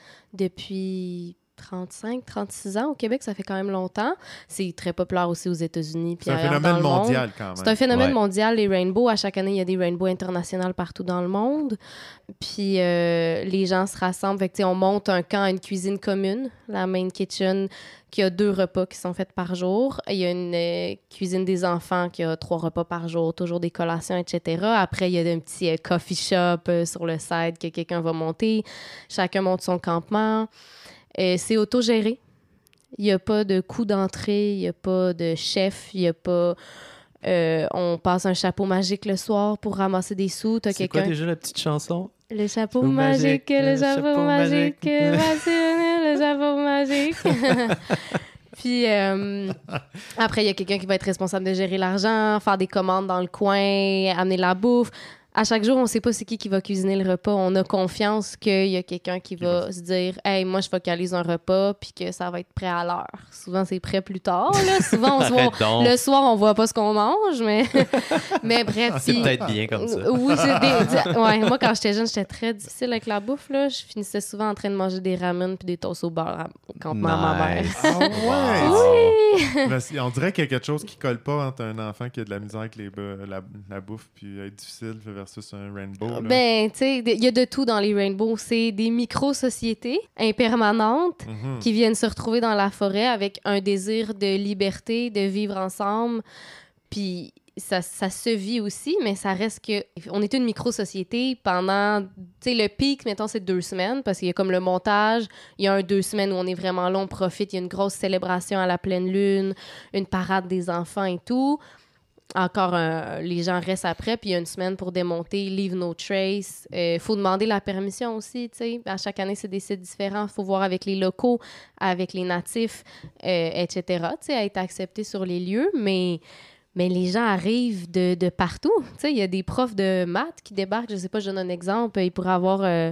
Depuis trente-cinq, trente-six ans au Québec, ça fait quand même longtemps. C'est très populaire aussi aux États-Unis. puis C'est un ailleurs phénomène dans le monde. mondial quand même. C'est un phénomène Ouais. mondial, les rainbows. À chaque année, il y a des rainbows internationaux partout dans le monde. Puis euh, les gens se rassemblent. Fait que, tu sais, on monte un camp à une cuisine commune, la main kitchen, qui a deux repas qui sont faits par jour. Il y a une euh, cuisine des enfants qui a trois repas par jour, toujours des collations, et cetera. Après, il y a un petit euh, coffee shop euh, sur le side que quelqu'un va monter. Chacun monte son campement. Euh, c'est autogéré. Il n'y a pas de coût d'entrée, il n'y a pas de chef, il n'y a pas... euh, on passe un chapeau magique le soir pour ramasser des sous. T'as C'est quoi quelqu'un... déjà la petite chanson? Le chapeau Chapeau magique, magique, le le chapeau chapeau magique, magique. Vassine, le chapeau magique. Puis euh, après, il y a quelqu'un qui va être responsable de gérer l'argent, faire des commandes dans le coin, amener la bouffe. À chaque jour, on ne sait pas c'est qui qui va cuisiner le repas. On a confiance qu'il y a quelqu'un qui va se dire « Hey, moi, je focalise un repas puis que ça va être prêt à l'heure. » Souvent, c'est prêt plus tard. Là. Souvent, on se voit, Arrête donc. le soir, on voit pas ce qu'on mange, mais, mais bref. C'est puis- peut-être bien comme ça. Oui, c'est des- des- ouais, moi, quand j'étais jeune, j'étais très difficile avec la bouffe. Là. Je finissais souvent en train de manger des ramen puis des toasts au beurre à- au campement à ma mère. Nice. Ah ouais! Oui! Mais c'est- on dirait qu'il y a quelque chose qui colle pas entre un enfant qui a de la misère avec les ba- la, la bouffe puis être difficile versus un rainbow. là. Ben, tu sais, il y a de tout dans les rainbows. C'est des micro-sociétés impermanentes Mhm. qui viennent se retrouver dans la forêt avec un désir de liberté, de vivre ensemble. Puis ça, ça se vit aussi, mais ça reste que... On est une micro-société pendant... Tu sais, le pic, mettons, c'est deux semaines, parce qu'il y a comme le montage. Il y a un deux semaines où on est vraiment long, on profite. Il y a une grosse célébration à la pleine lune, une parade des enfants et tout. Encore, euh, les gens restent après, puis il y a une semaine pour démonter, leave no trace. Il faut demander la permission aussi, tu sais. À chaque année, c'est des sites différents. Il faut voir avec les locaux, avec les natifs, euh, et cetera, tu sais, à être accepté sur les lieux. Mais, mais les gens arrivent de, de partout. Tu sais, il y a des profs de maths qui débarquent. Je sais pas, je donne un exemple. Il pourrait avoir euh,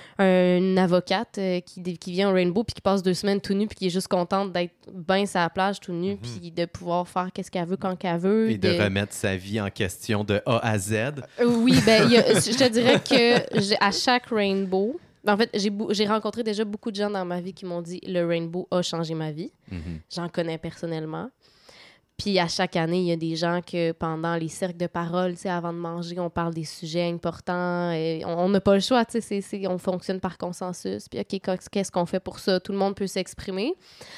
une avocate euh, qui, qui vient au Rainbow puis qui passe deux semaines tout nu puis qui est juste contente d'être bien sur la plage tout nu Mm-hmm. puis de pouvoir faire qu'est-ce qu'elle veut quand qu'elle veut. Et de remettre sa vie en question de A à Z. Euh, Oui, ben, il y a- je te dirais que j'ai- à chaque Rainbow, en fait, j'ai bou- j'ai rencontré déjà beaucoup de gens dans ma vie qui m'ont dit le Rainbow a changé ma vie. Mhm. J'en connais personnellement. Puis à chaque année, il y a des gens que pendant les cercles de parole, tu sais, avant de manger, on parle des sujets importants. Et on on n'a pas le choix, tu sais, c'est- c'est- on fonctionne par consensus. Puis OK, qu'est- qu'est-ce qu'on fait pour ça? Tout le monde peut s'exprimer.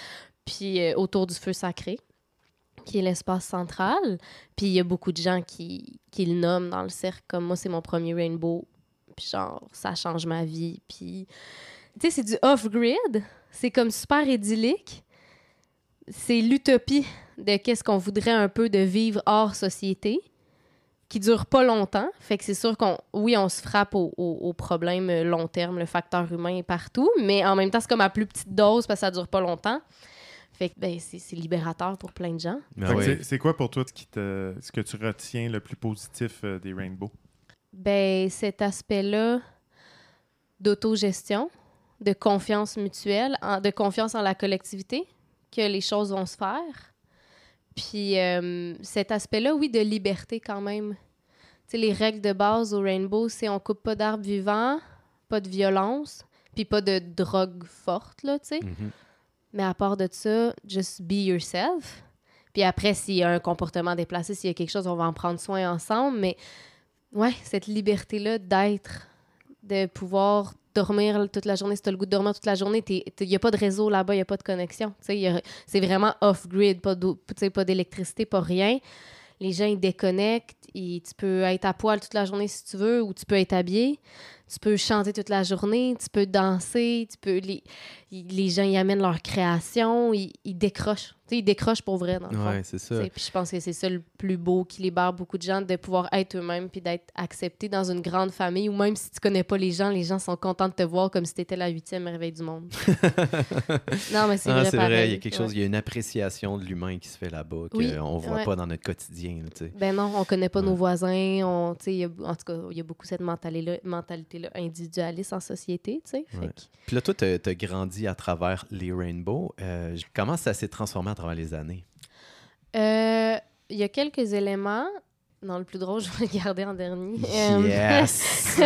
Puis euh, autour du feu sacré, qui est l'espace central. Puis il y a beaucoup de gens qui, qui le nomment dans le cercle, comme moi, c'est mon premier Rainbow. Puis genre, ça change ma vie. Puis, tu sais, c'est du off-grid. C'est comme super idyllique. C'est l'utopie de qu'est-ce qu'on voudrait un peu de vivre hors société, qui dure pas longtemps. Fait que c'est sûr qu'on, oui, on se frappe aux au, au problèmes long terme, le facteur humain est partout, mais en même temps, c'est comme à plus petite dose parce que ça dure pas longtemps. Fait que ben, c'est, c'est libérateur pour plein de gens. Ah Fait que oui. c'est- C'est quoi pour toi ce, qui te, ce que tu retiens le plus positif euh, des rainbows? Ben, cet aspect-là d'autogestion, de confiance mutuelle, en- de confiance en la collectivité, que les choses vont se faire. Puis euh, cet aspect-là, oui, de liberté quand même. Tu sais, les règles de base au Rainbow, c'est on coupe pas d'arbres vivants, pas de violence, puis pas de drogue forte, là, tu sais. Mhm. Mais à part de ça, just be yourself. Puis après, s'il y a un comportement déplacé, s'il y a quelque chose, on va en prendre soin ensemble. Mais ouais, cette liberté-là d'être, de pouvoir dormir toute la journée. Si tu as le goût de dormir toute la journée, il n'y a pas de réseau là-bas, il n'y a pas de connexion. Tu sais, y a- c'est vraiment off-grid, pas, d'eau- tu sais, pas d'électricité, pas rien. Les gens, ils déconnectent. Et tu peux être à poil toute la journée si tu veux, ou tu peux être habillé. Tu peux chanter toute la journée, tu peux danser, tu peux... Les... ils- les gens y amènent leur création, ils, ils décrochent. Tu sais, ils décrochent pour vrai, dans le fond. Ouais, c'est ça. T'sais, puis je pense que c'est ça le plus beau qui libère beaucoup de gens, de pouvoir être eux-mêmes puis d'être acceptés dans une grande famille, ou même si tu connais pas les gens, les gens sont contents de te voir comme si tu étais la huitième merveille du monde. Non, mais c'est Ah, vrai, c'est pareil. vrai, il y a quelque chose, Ouais. il y a une appréciation de l'humain qui se fait là-bas qu'on Oui, ne voit ouais. pas dans notre quotidien. là, tu sais. Ben non, on connaît pas Ouais. nos voisins. On, tu sais, il y a- en tout cas, il y a beaucoup cette mentalité-là, mentalité-là individualiste en société. Tu sais. Fait Ouais. que- Puis là, toi, tu as grandi à travers les Rainbow. Euh, comment ça s'est transformé à travers les années? Euh, Il y a quelques éléments. Non, le plus drôle, je vais le garder en dernier. Euh, Yes!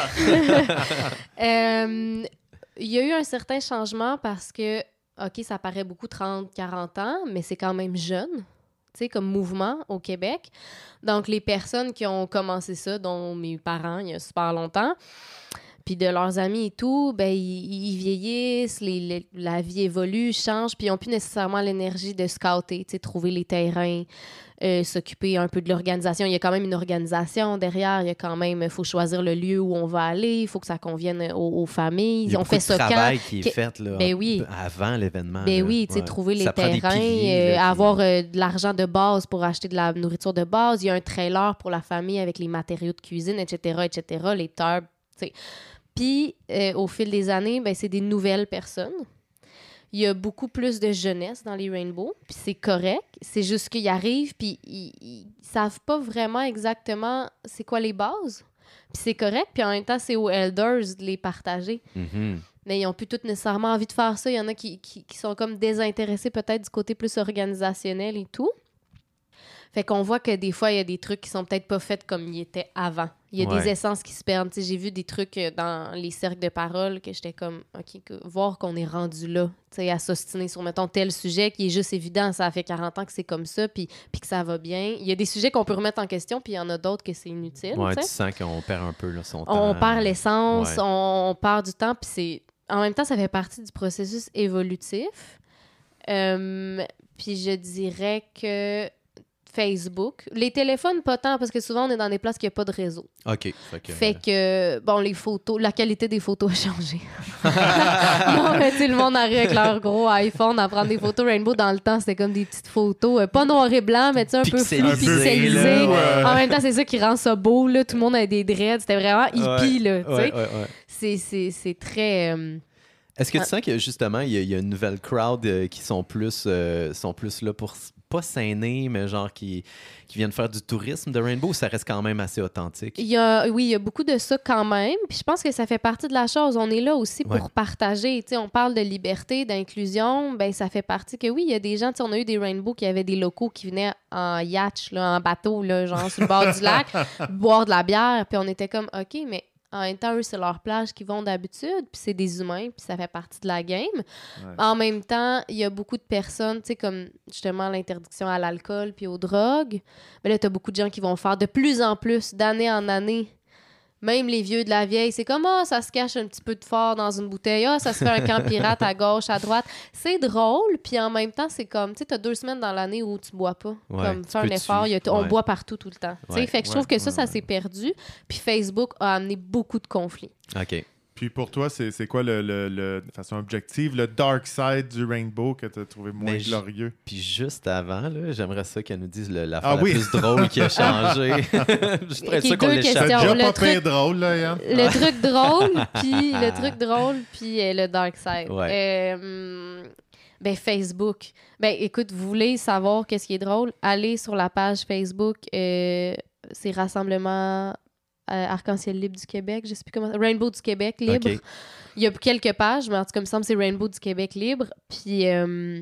Euh, Il y a eu un certain changement parce que, OK, ça paraît beaucoup trente, quarante ans, mais c'est quand même jeune, tu sais, comme mouvement au Québec. Donc, les personnes qui ont commencé ça, dont mes parents, il y a super longtemps, puis de leurs amis et tout, ben ils, ils vieillissent, les, les- la vie évolue, change, puis ils n'ont plus nécessairement l'énergie de scouter, tu sais, trouver les terrains, euh, s'occuper un peu de l'organisation. Il y a quand même une organisation derrière, il y a quand même, il faut choisir le lieu où on va aller, il faut que ça convienne aux, aux familles. Il y a on beaucoup fait de ça quand? travail qui est que- fait là, Ben oui. avant l'événement. Ben là. oui, tu sais, Ouais. trouver les Ça prend des terrains, piliers, euh, là, qui- avoir euh, de l'argent de base pour acheter de la nourriture de base. Il y a un trailer pour la famille avec les matériaux de cuisine, et cetera, et cetera, les tables, tu sais. Puis, euh, au fil des années, ben, c'est des nouvelles personnes. Il y a beaucoup plus de jeunesse dans les Rainbow, puis c'est correct. C'est juste qu'ils arrivent, puis ils, ils savent pas vraiment exactement c'est quoi les bases. Puis c'est correct, puis en même temps, c'est aux elders de les partager. Mhm. Mais ils n'ont plus toutes nécessairement envie de faire ça. Il y en a qui, qui, qui sont comme désintéressés peut-être du côté plus organisationnel et tout. Fait qu'on voit que des fois, il y a des trucs qui sont peut-être pas faits comme ils étaient avant. Il y a Ouais. des essences qui se perdent. Tu sais, j'ai vu des trucs euh, dans les cercles de parole que j'étais comme, OK, que- voir qu'on est rendu là, tu sais, à s'ostiner sur, mettons, tel sujet qui est juste évident. Ça fait quarante ans que c'est comme ça, puis, puis que ça va bien. Il y a des sujets qu'on peut remettre en question, puis il y en a d'autres que c'est inutile. Ouais, tu tu sais. sens qu'on perd un peu là, son temps. On perd l'essence, Ouais. on, on perd du temps, puis c'est... En même temps, ça fait partie du processus évolutif. Euh, puis je dirais que Facebook, les téléphones, pas tant, parce que souvent, on est dans des places qui n'ont pas de réseau. OK. Fait que, Fait que, bon, les photos, la qualité des photos a changé. Non, mais tu sais, le monde arrive avec leur gros iPhone à prendre des photos Rainbow. Dans le temps, c'était comme des petites photos, euh, pas noir et blanc, mais tu sais, un peu flou, Pixelisées, pixelisées. là, ouais. En même temps, c'est ça qui rend ça beau, là. Tout le monde a des dreads. C'était vraiment hippie, là, tu sais. Ouais, ouais, ouais. C'est- C'est c'est très... euh, Est-ce que tu Ah. sens que justement, il y, a- il y a une nouvelle crowd euh, qui sont plus, euh, sont plus là pour s- pas s'aîner, mais genre qui, qui viennent faire du tourisme de Rainbow, ou ça reste quand même assez authentique? Il y a, oui, il y a beaucoup de ça quand même. Puis je pense que ça fait partie de la chose. On est là aussi pour Ouais. partager. Tu sais, on parle de liberté, d'inclusion. Ben ça fait partie que oui, il y a des gens. Tu sais, on a eu des Rainbow qui avaient des locaux qui venaient en yacht, là, en bateau, là, genre sur le bord du lac, boire de la bière. Puis on était comme, OK, mais en même temps, eux, c'est leur plage qu'ils vont d'habitude. Puis c'est des humains, puis ça fait partie de la game. En même temps, il y a beaucoup de personnes, tu sais, comme justement l'interdiction à l'alcool puis aux drogues. Mais là, tu as beaucoup de gens qui vont faire de plus en plus, d'année en année. Même les vieux de la vieille, c'est comme, ah, ça se cache un petit peu de fort dans une bouteille. Ah, ça se fait un camp pirate à gauche, à droite. C'est drôle, puis en même temps, c'est comme, tu sais, t'as deux semaines dans l'année où tu bois pas. Ouais, Comme, tu fais un peux-tu- effort, il y a t- on ouais. boit partout tout le temps. Tu sais, Ouais. fait que je Ouais, trouve que ça, ouais, ça ouais. s'est perdu. Puis Facebook a amené beaucoup de conflits. OK. Puis pour toi, c'est c'est quoi le, le- le- de façon objective, le dark side du rainbow que tu as trouvé moins Mais je- glorieux? Puis juste avant, là, j'aimerais ça qu'elle nous dise le- la Ah la oui. plus drôle qui a changé. Juste pour être Ok, sûr qu'on deux l'échappe. questions. C'est déjà le pas truc- pire drôle, là, Yann? Le truc drôle, puis le truc drôle, puis euh, le dark side. Ouais. Euh, ben Facebook. Ben écoute, vous voulez savoir qu'est-ce qui est drôle? Allez sur la page Facebook, euh, c'est Rassemblement euh, Arc-en-Ciel Libre du Québec, je sais plus comment, Rainbow du Québec Libre. OK. Il y a quelques pages, mais en tout cas, il me semble que c'est Rainbow du Québec Libre. Puis euh,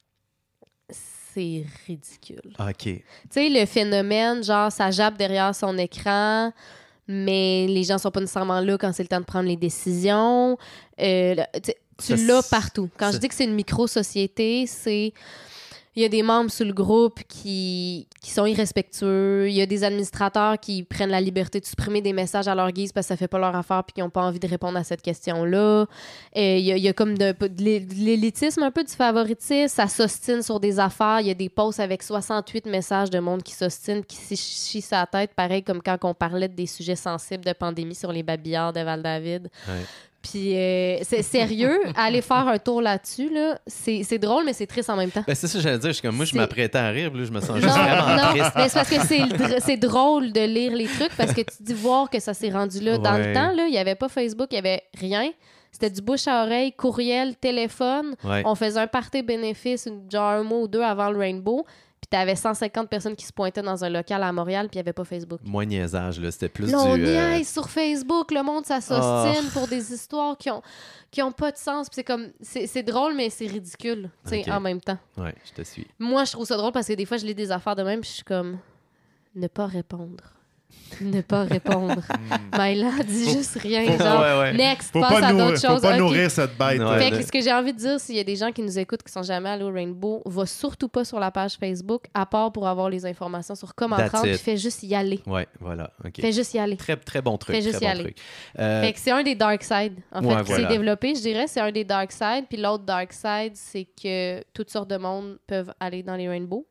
c'est ridicule. OK. Tu sais, le phénomène, genre, ça jappe derrière son écran, mais les gens sont pas nécessairement là quand c'est le temps de prendre les décisions. Euh, le- tu sais, tu Ça, l'as c'est- partout. Quand ça- je dis que c'est une micro-société, c'est... Il y a des membres sur le groupe qui, qui sont irrespectueux. Il y a des administrateurs qui prennent la liberté de supprimer des messages à leur guise parce que ça fait pas leur affaire puis qui n'ont pas envie de répondre à cette question-là. Euh, Il y, a- il y a comme de, de l'é- de l'élitisme, un peu du favoritisme. Ça s'ostine sur des affaires. Il y a des posts avec soixante-huit messages de monde qui s'ostine, qui s'y chie sa tête, pareil comme quand on parlait des sujets sensibles de pandémie sur les babillards de Val-David. Ouais. Puis euh, c'est sérieux, aller faire un tour là-dessus, là, c'est, c'est drôle, mais c'est triste en même temps. Ben, c'est ça que j'allais dire. Je suis comme, moi, je C'est- m'apprêtais à rire, puis là, je me sens Non, juste vraiment non, triste. mais c'est parce que c'est, dr- c'est drôle de lire les trucs parce que tu dis voir que ça s'est rendu là. Dans Ouais. le temps, là, il n'y avait pas Facebook, il n'y avait rien. C'était du bouche à oreille, courriel, téléphone. Ouais. On faisait un party bénéfice, une- genre un mois ou deux avant le Rainbow. Puis t'avais cent cinquante personnes qui se pointaient dans un local à Montréal, puis il n'y avait pas Facebook. Moins niaisage, là. C'était plus Là, on du... euh, niaise sur Facebook, le monde, ça s'ostine pour des histoires qui ont, qui ont pas de sens. Puis c'est comme, c'est, c'est drôle, mais c'est ridicule, tu sais, Ok. en même temps. Ouais, je te suis. Moi, je trouve ça drôle parce que des fois, je lis des affaires de même, puis je suis comme, ne pas répondre. Ne pas répondre. Myla, dis juste rien. faut- genre, ouais, ouais. next, Faut passe pas, à nourrir, d'autres faut choses. pas Ok. nourrir cette bête. Ouais. Fait là. que ce que j'ai envie de dire, s'il y a des gens qui nous écoutent qui sont jamais allés au Rainbow, va surtout pas sur la page Facebook, à part pour avoir les informations sur comment That's prendre, it. puis fais juste y aller. Ouais, voilà. OK. Fais juste y aller. Très, très bon truc. Fais juste très y bon aller. truc. Euh, Fait que c'est un des dark side, en fait, Ouais, qui voilà. s'est développé, je dirais. C'est un des dark side. Puis l'autre dark side, c'est que toutes sortes de monde peuvent aller dans les Rainbows.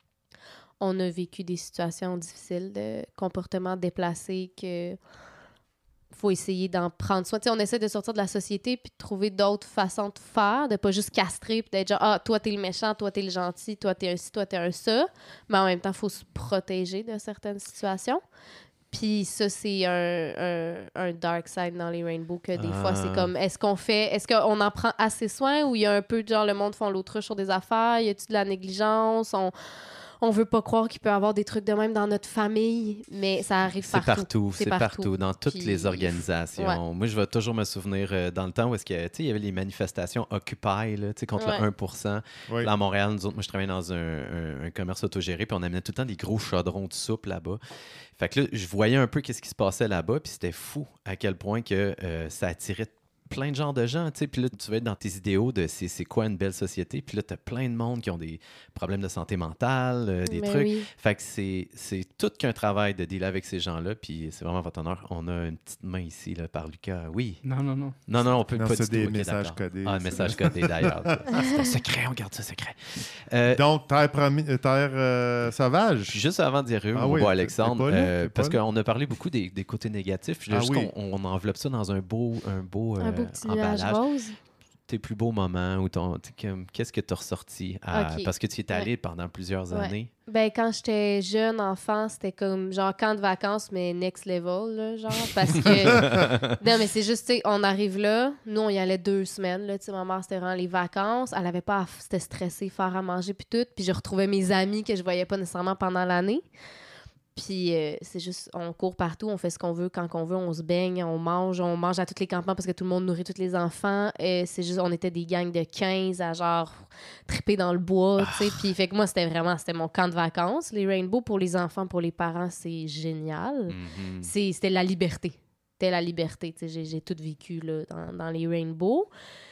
On a vécu des situations difficiles de comportements déplacés que faut essayer d'en prendre soin. Tu sais, on essaie de sortir de la société puis de trouver d'autres façons de faire, de pas juste castrer puis d'être genre « Ah, toi, t'es le méchant, toi, t'es le gentil, toi, t'es un ci, toi, t'es un ça. » Mais en même temps, il faut se protéger de certaines situations. Puis ça, c'est un, un, un dark side dans les Rainbows que des Ah. fois, c'est comme, est-ce qu'on fait, est-ce qu'on en prend assez soin ou il y a un peu de genre, le monde font l'autruche sur des affaires, y a-tu de la négligence, on, on veut pas croire qu'il peut y avoir des trucs de même dans notre famille, mais ça arrive C'est partout. partout, c'est partout, dans toutes Puis- les organisations. Ouais. Moi, je vais toujours me souvenir euh, dans le temps où est-ce que, tu sais, il y avait les manifestations Occupy, là, tu sais, contre Ouais. le un pour cent. Oui. Là, à Montréal, nous autres, moi, je travaillais dans un, un- un commerce autogéré, puis on amenait tout le temps des gros chaudrons de soupe là-bas. Fait que là, je voyais un peu qu'est-ce qui se passait là-bas, puis c'était fou à quel point que euh, ça attirait plein de genres de gens, tu sais. Puis là, tu vas être dans tes idéaux de c'est, c'est quoi une belle société, puis là, tu as plein de monde qui ont des problèmes de santé mentale, euh, des Mais trucs. oui. Fait que c'est, c'est tout qu'un travail de dealer avec ces gens-là, puis c'est vraiment votre honneur. On a une petite main ici là, par Lucas. Oui. Non, non, non. Non, non, on peut Non, pas c'est du tout. des Ok, messages d'accord. codés. Ah, un c'est message vrai. codé d'ailleurs. C'est un secret, on garde ça secret. Euh, Donc, terre, promi- euh, terre euh, sauvage. Puis juste avant d'y arriver, Ah mon oui, beau t'es- Alexandre, t'es pas là, euh, t'es pas parce là. qu'on a parlé beaucoup des, des côtés négatifs, puis là, Ah juste oui. qu'on on enveloppe ça dans un beau, un beau, Un beau euh, petit nuage emballage. rose. Tes plus beaux moments, ou ton, t'sais, comme, qu'est-ce que tu as ressorti? à- Ok. Parce que tu y es allé pendant plusieurs Ouais. années. Ben, quand j'étais jeune enfant, c'était comme genre camp de vacances, mais next level, là, genre, parce que... non, mais c'est juste, tu sais, on arrive là, nous, on y allait deux semaines, là, tu sais, ma mère, c'était vraiment les vacances, elle avait pas à... C'était stressé, faire à manger, puis tout, puis je retrouvais mes amis que je voyais pas nécessairement pendant l'année. Puis euh, c'est juste, on court partout, on fait ce qu'on veut quand on veut, on se baigne, on mange, on mange à tous les campements parce que tout le monde nourrit tous les enfants. Et c'est juste, on était des gangs de quinze à genre triper dans le bois, tu sais. Puis fait que moi, c'était vraiment, c'était mon camp de vacances. Les Rainbow, pour les enfants, pour les parents, c'est génial. Mhm. C'est, c'était la liberté. C'était la liberté, tu sais. J'ai, j'ai tout vécu là, dans, dans les Rainbow.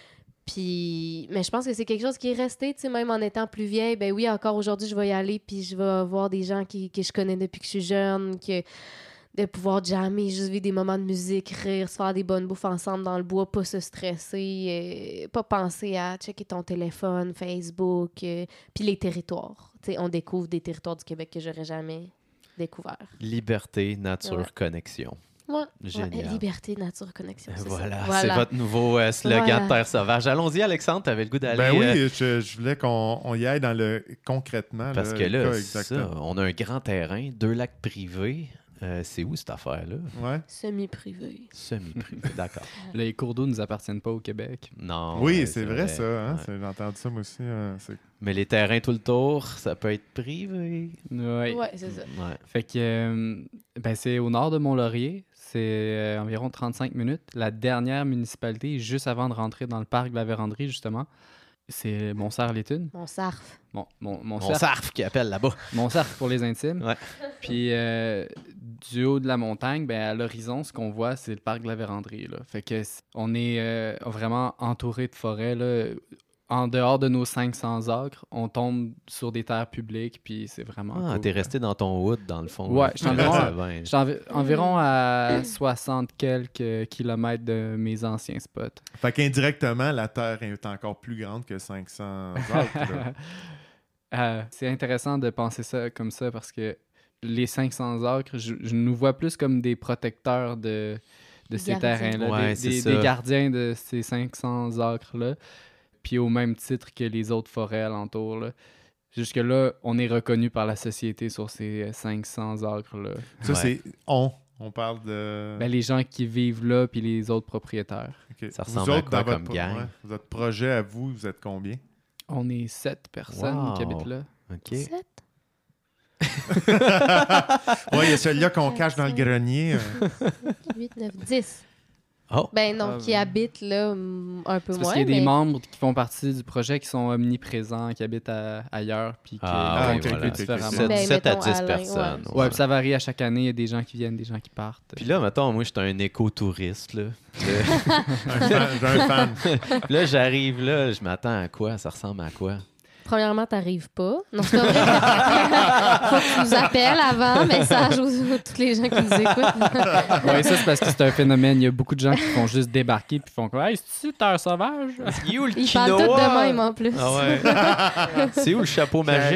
Puis, mais je pense que c'est quelque chose qui est resté, tu sais, même en étant plus vieille. Ben oui, encore aujourd'hui, je vais y aller, puis je vais voir des gens qui, que je connais depuis que je suis jeune, que de pouvoir jammer, juste vivre des moments de musique, rire, se faire des bonnes bouffes ensemble dans le bois, pas se stresser, euh, pas penser à checker ton téléphone, Facebook, euh, puis les territoires. Tu sais, on découvre des territoires du Québec que j'aurais jamais découvert. Liberté, nature, Ouais. connexion. Ouais. Génial. Ouais, liberté, nature, connexion. c'est Voilà, ça. c'est votre nouveau euh, slogan Voilà. de Terre Sauvage. Allons-y, Alexandre, tu avais le goût d'aller. Ben oui, euh, je, je voulais qu'on on y aille dans le concrètement. parce là, que le là, cas c'est ça, exactement. on a un grand terrain, deux lacs privés. Euh, c'est où cette affaire-là? Ouais. Semi-privé. Semi-privé, d'accord. Les cours d'eau ne nous appartiennent pas au Québec. Non. Oui, euh, c'est vrai, ça. Hein? ouais. C'est- J'ai entendu ça moi aussi. hein, c'est- Mais les terrains tout le tour, ça peut être privé. Ouais. Ouais, c'est ça. Ouais. Fait que euh, ben, c'est au nord de Mont-Laurier. C'est euh, environ trente-cinq minutes. La dernière municipalité, juste avant de rentrer dans le parc de la Vérandrie, justement, c'est Mont-Sarf-les-Tunes. Mon sarf. Bon, mon, mon, Mon Sarf- sarf qui appelle là-bas. Mont-Sarf pour les intimes. Ouais. Puis euh, du haut de la montagne, ben, à l'horizon, ce qu'on voit, c'est le parc de la Vérandrie. Là. Fait que c- on est euh, vraiment entouré de forêts. Là. En dehors de nos cinq cents acres, on tombe sur des terres publiques, puis c'est vraiment Ah, cool. t'es resté dans ton hood, dans le fond. Ouais, là. je suis environ- Ça va, hein. J'étais envi- environ à soixante quelques kilomètres de mes anciens spots. Fait qu'indirectement, la Terre est encore plus grande que cinq cents acres. là. Euh, c'est intéressant de penser ça comme ça parce que les cinq cents acres, je, je nous vois plus comme des protecteurs de, de ces Gardiens. terrains-là, Ouais, des, c'est des, ça. des gardiens de ces cinq cents acres-là, puis au même titre que les autres forêts alentours. Là. Jusque-là, on est reconnu par la société sur ces cinq cents acres-là. Ça, Ouais. c'est on. On parle de. Ben, les gens qui vivent là, puis les autres propriétaires. Ok. Ça Vous ressemble à autres, quoi dans votre comme pro- gang? ouais, votre projet à vous, vous êtes combien? On est sept personnes qui Wow. habitent là. OK. Sept? Ouais, il y a celui-là qu'on cache dans le grenier. euh. huit, neuf, dix. Oh, Ben non, Ah, qui ben. habitent là mm, un peu C'est moins. parce qu'il y a des mais... membres qui font partie du projet qui sont omniprésents, qui habitent à- ailleurs, puis qui Ah, oui, contribuent voilà. différemment. sept Ben, sept à mettons, dix Alain, personnes. ouais. Ouais, ouais. puis ça varie à chaque année. Il y a des gens qui viennent, des gens qui partent. Puis là, mettons, moi, je suis un éco-touriste. Là. Puis Un fan- J'ai un fan. là, là, j'arrive là, je m'attends à quoi? Ça ressemble à quoi? Premièrement, t'arrives pas. Non, c'est pas vrai. Faut que tu nous appelles avant. Message aux, à tous les gens qui nous écoutent. Oui, ça, c'est parce que c'est un phénomène. Il y a beaucoup de gens qui font juste débarquer puis font comme « Hey, c'est-tu Terre sauvage? Il est où le Ils parlent tous de même en plus. Ah ouais. C'est où le chapeau magique? »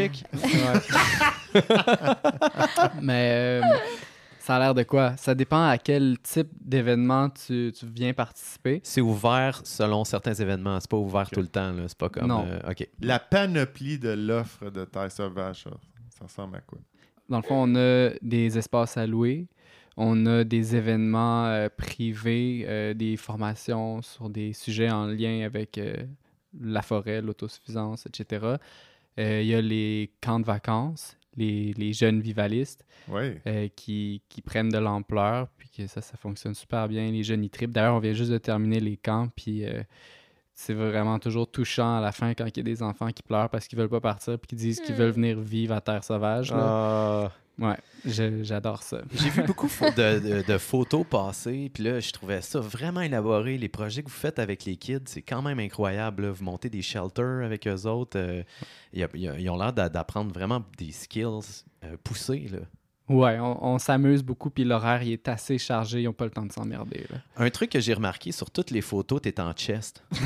Mais euh, ça a l'air de quoi? Ça dépend à quel type d'événement tu, tu viens participer. C'est ouvert selon certains événements. C'est pas ouvert Ok. tout le temps. Là. C'est pas comme... Non. euh, OK. La panoplie de l'offre de Terre sauvage, ça, ça ressemble à quoi? Dans le fond, on a des espaces à louer. On a des événements euh, privés, euh, des formations sur des sujets en lien avec euh, la forêt, l'autosuffisance, et cetera. Euh, Il y a les camps de vacances, les, les jeunes vivalistes Oui. euh, qui, qui prennent de l'ampleur, puis que ça, ça fonctionne super bien. Les jeunes y-trip. D'ailleurs, on vient juste de terminer les camps, puis euh, c'est vraiment toujours touchant à la fin quand il y a des enfants qui pleurent parce qu'ils veulent pas partir, puis qui disent qu'ils Hmm. veulent venir vivre à Terre sauvage. Là. Ah. Ouais, je- j'adore ça. J'ai vu beaucoup fo- de, de- de photos passer, puis là, je trouvais ça vraiment élaboré. Les projets que vous faites avec les kids, c'est quand même incroyable. là. Vous montez des shelters avec eux autres. euh, y a- y a- ils ont l'air d'a- d'apprendre vraiment des skills euh, poussés. Là. Ouais, on, on s'amuse beaucoup, puis l'horaire, il est assez chargé, ils n'ont pas le temps de s'emmerder. là. Un truc que j'ai remarqué sur toutes les photos, t'es en chest. Oh,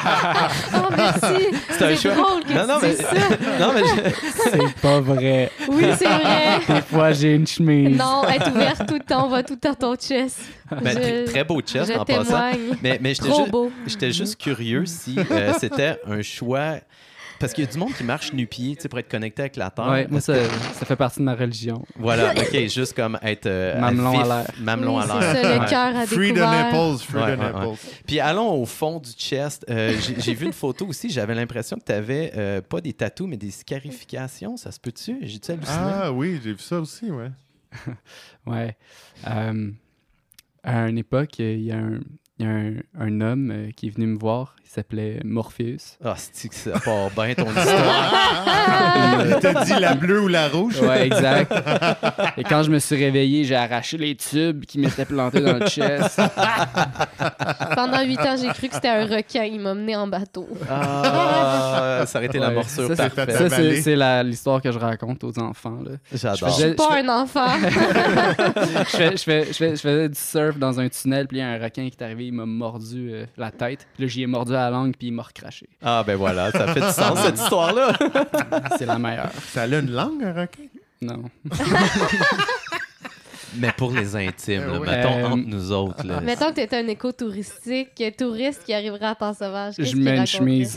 merci. C'est un C'est choix. drôle que Non, tu non, mais, dises ça. non, mais je- C'est pas vrai. Oui, c'est vrai. Des fois, j'ai une chemise. Non, être ouverte tout le temps, on voit tout le temps ton chest. ben, Je- très, très beau chest Je en passant. témoigne. Mais, mais j'étais Trop ju- beau. j'étais juste curieux si euh, c'était un choix. Parce qu'il y a du monde qui marche nu-pied, tu sais, pour être connecté avec la terre. Ouais, moi, Est-ce que- ça, ça fait partie de ma religion. Voilà, ok, juste comme être euh, Mamelon vif, à l'air. mamelon Oui, à c'est l'air. ça, le Ouais. cœur à Free the découvert. nipples, free Ouais, the ouais, ouais. nipples. Puis allons au fond du chest. Euh, j'ai, j'ai vu une photo aussi, j'avais l'impression que tu avais pas des tatous, mais des scarifications. Ça se peut-tu? J'ai-tu halluciné? Ah oui, j'ai vu ça aussi, ouais. Ouais. Euh, à une époque, il y a un, il y a un, un homme euh, qui est venu me voir. Il s'appelait Morpheus. Ah, c'est que ça part bien ton histoire. Il t'a dit la bleue ou la rouge? Ouais, exact. Et quand je me suis réveillé, j'ai arraché les tubes qui m'étaient plantés dans le chest. Pendant huit ans, j'ai cru que c'était un requin. Il m'a mené en bateau. Ah, ça aurait été la Ouais, morsure ça, c'est- parfaite. Ça, c'est, Avalé. c'est la- l'histoire que je raconte aux enfants. Là. J'adore. Je suis pas un enfant. je, fais, je, fais, je, fais, je faisais du surf dans un tunnel, puis il y a un requin qui est arrivé, il m'a mordu euh, la tête. Puis là, j'y ai mordu à la langue, puis il m'a recraché. Ah, ben voilà, ça fait du sens, cette histoire-là. C'est la meilleure. Ça a une langue, un requin? Non. Mais pour les intimes, là, oui. mettons Euh, entre nous autres. Là. Mettons que tu étais un éco-touristique, touriste qui arriverait à Temps sauvage. Qu'est-ce Je qu'il mets une raconterait? chemise.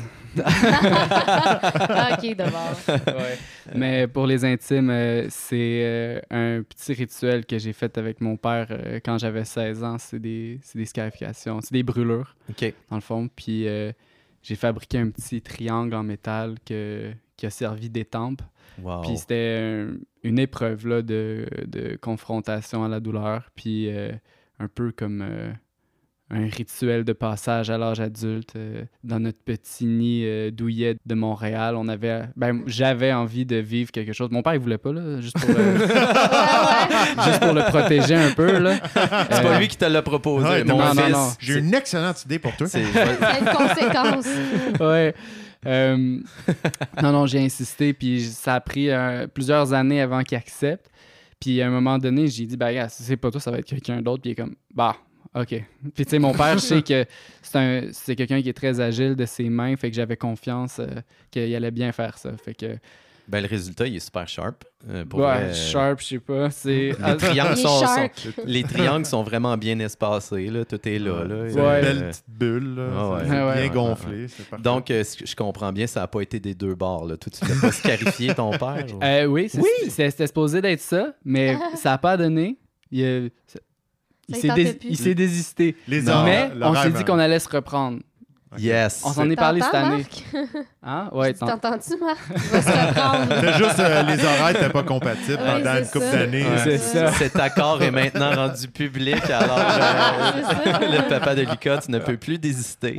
Ah, ok, d'abord. Ouais. Mais pour les intimes, euh, c'est euh, un petit rituel que j'ai fait avec mon père euh, quand j'avais seize ans. C'est des, c'est des scarifications, c'est des brûlures, OK. dans le fond. Puis euh, j'ai fabriqué un petit triangle en métal que, qui a servi d'étampe. Wow. Puis c'était un- une épreuve là, de, de confrontation à la douleur. Puis euh, un peu comme euh, un rituel de passage à l'âge adulte. euh, dans notre petit nid euh, douillet de Montréal, on avait, ben, j'avais envie de vivre quelque chose. Mon père, il voulait pas, là, juste pour, euh, juste pour le protéger un peu. Là. C'est pas Euh, lui qui te l'a proposé, Ouais, mon non, non, fils. non. J'ai une excellente idée pour toi. C'est- C'est une conséquence. Ouais. Euh, non, non, j'ai insisté, puis ça a pris euh, plusieurs années avant qu'il accepte. Puis à un moment donné, j'ai dit, ben, gars, si c'est pas toi, ça va être quelqu'un d'autre. Puis il est comme, bah, OK. Puis tu sais, mon père, je sais que c'est, un, c'est quelqu'un qui est très agile de ses mains, fait que j'avais confiance euh, qu'il allait bien faire ça. Fait que Ben, le résultat, il est super sharp. Euh, pour Ouais, vrai, euh, sharp, je sais pas. C'est. les, triangles Il est sont, sharp. sont- les triangles sont vraiment bien espacés. Là. Tout est là. là. C'est Ouais. une belle Euh, petite bulle, là. Ah ouais. C'est Ah ouais. bien Ouais, gonflé. C'est parfait. donc, euh, si je comprends bien, ça n'a pas été des deux bords. Là. Toi, tu l'as pas scarifié, ton père? ou- Euh, oui, c'est- Oui! c'est- c'était supposé d'être ça, mais ça n'a pas donné. Il, a- ça- il Ça, il s'est tentait dés- plus. il s'est désisté. les Non. horaires- Mais on l'horaire s'est dit va- qu'on allait se reprendre. Ok. Yes! On s'en est parlé cette T'entends, année. Marc? Hein? Ouais, Je dis, t'en- T'entends-tu, Marc? Il va se reprendre. C'est juste euh, les horaires n'étaient pas compatibles Oui, pendant c'est une couple ça. d'années. Ouais, là. c'est ça. Cet accord est maintenant rendu public, alors euh, C'est ça. le papa de Lucas, tu ne peux plus désister.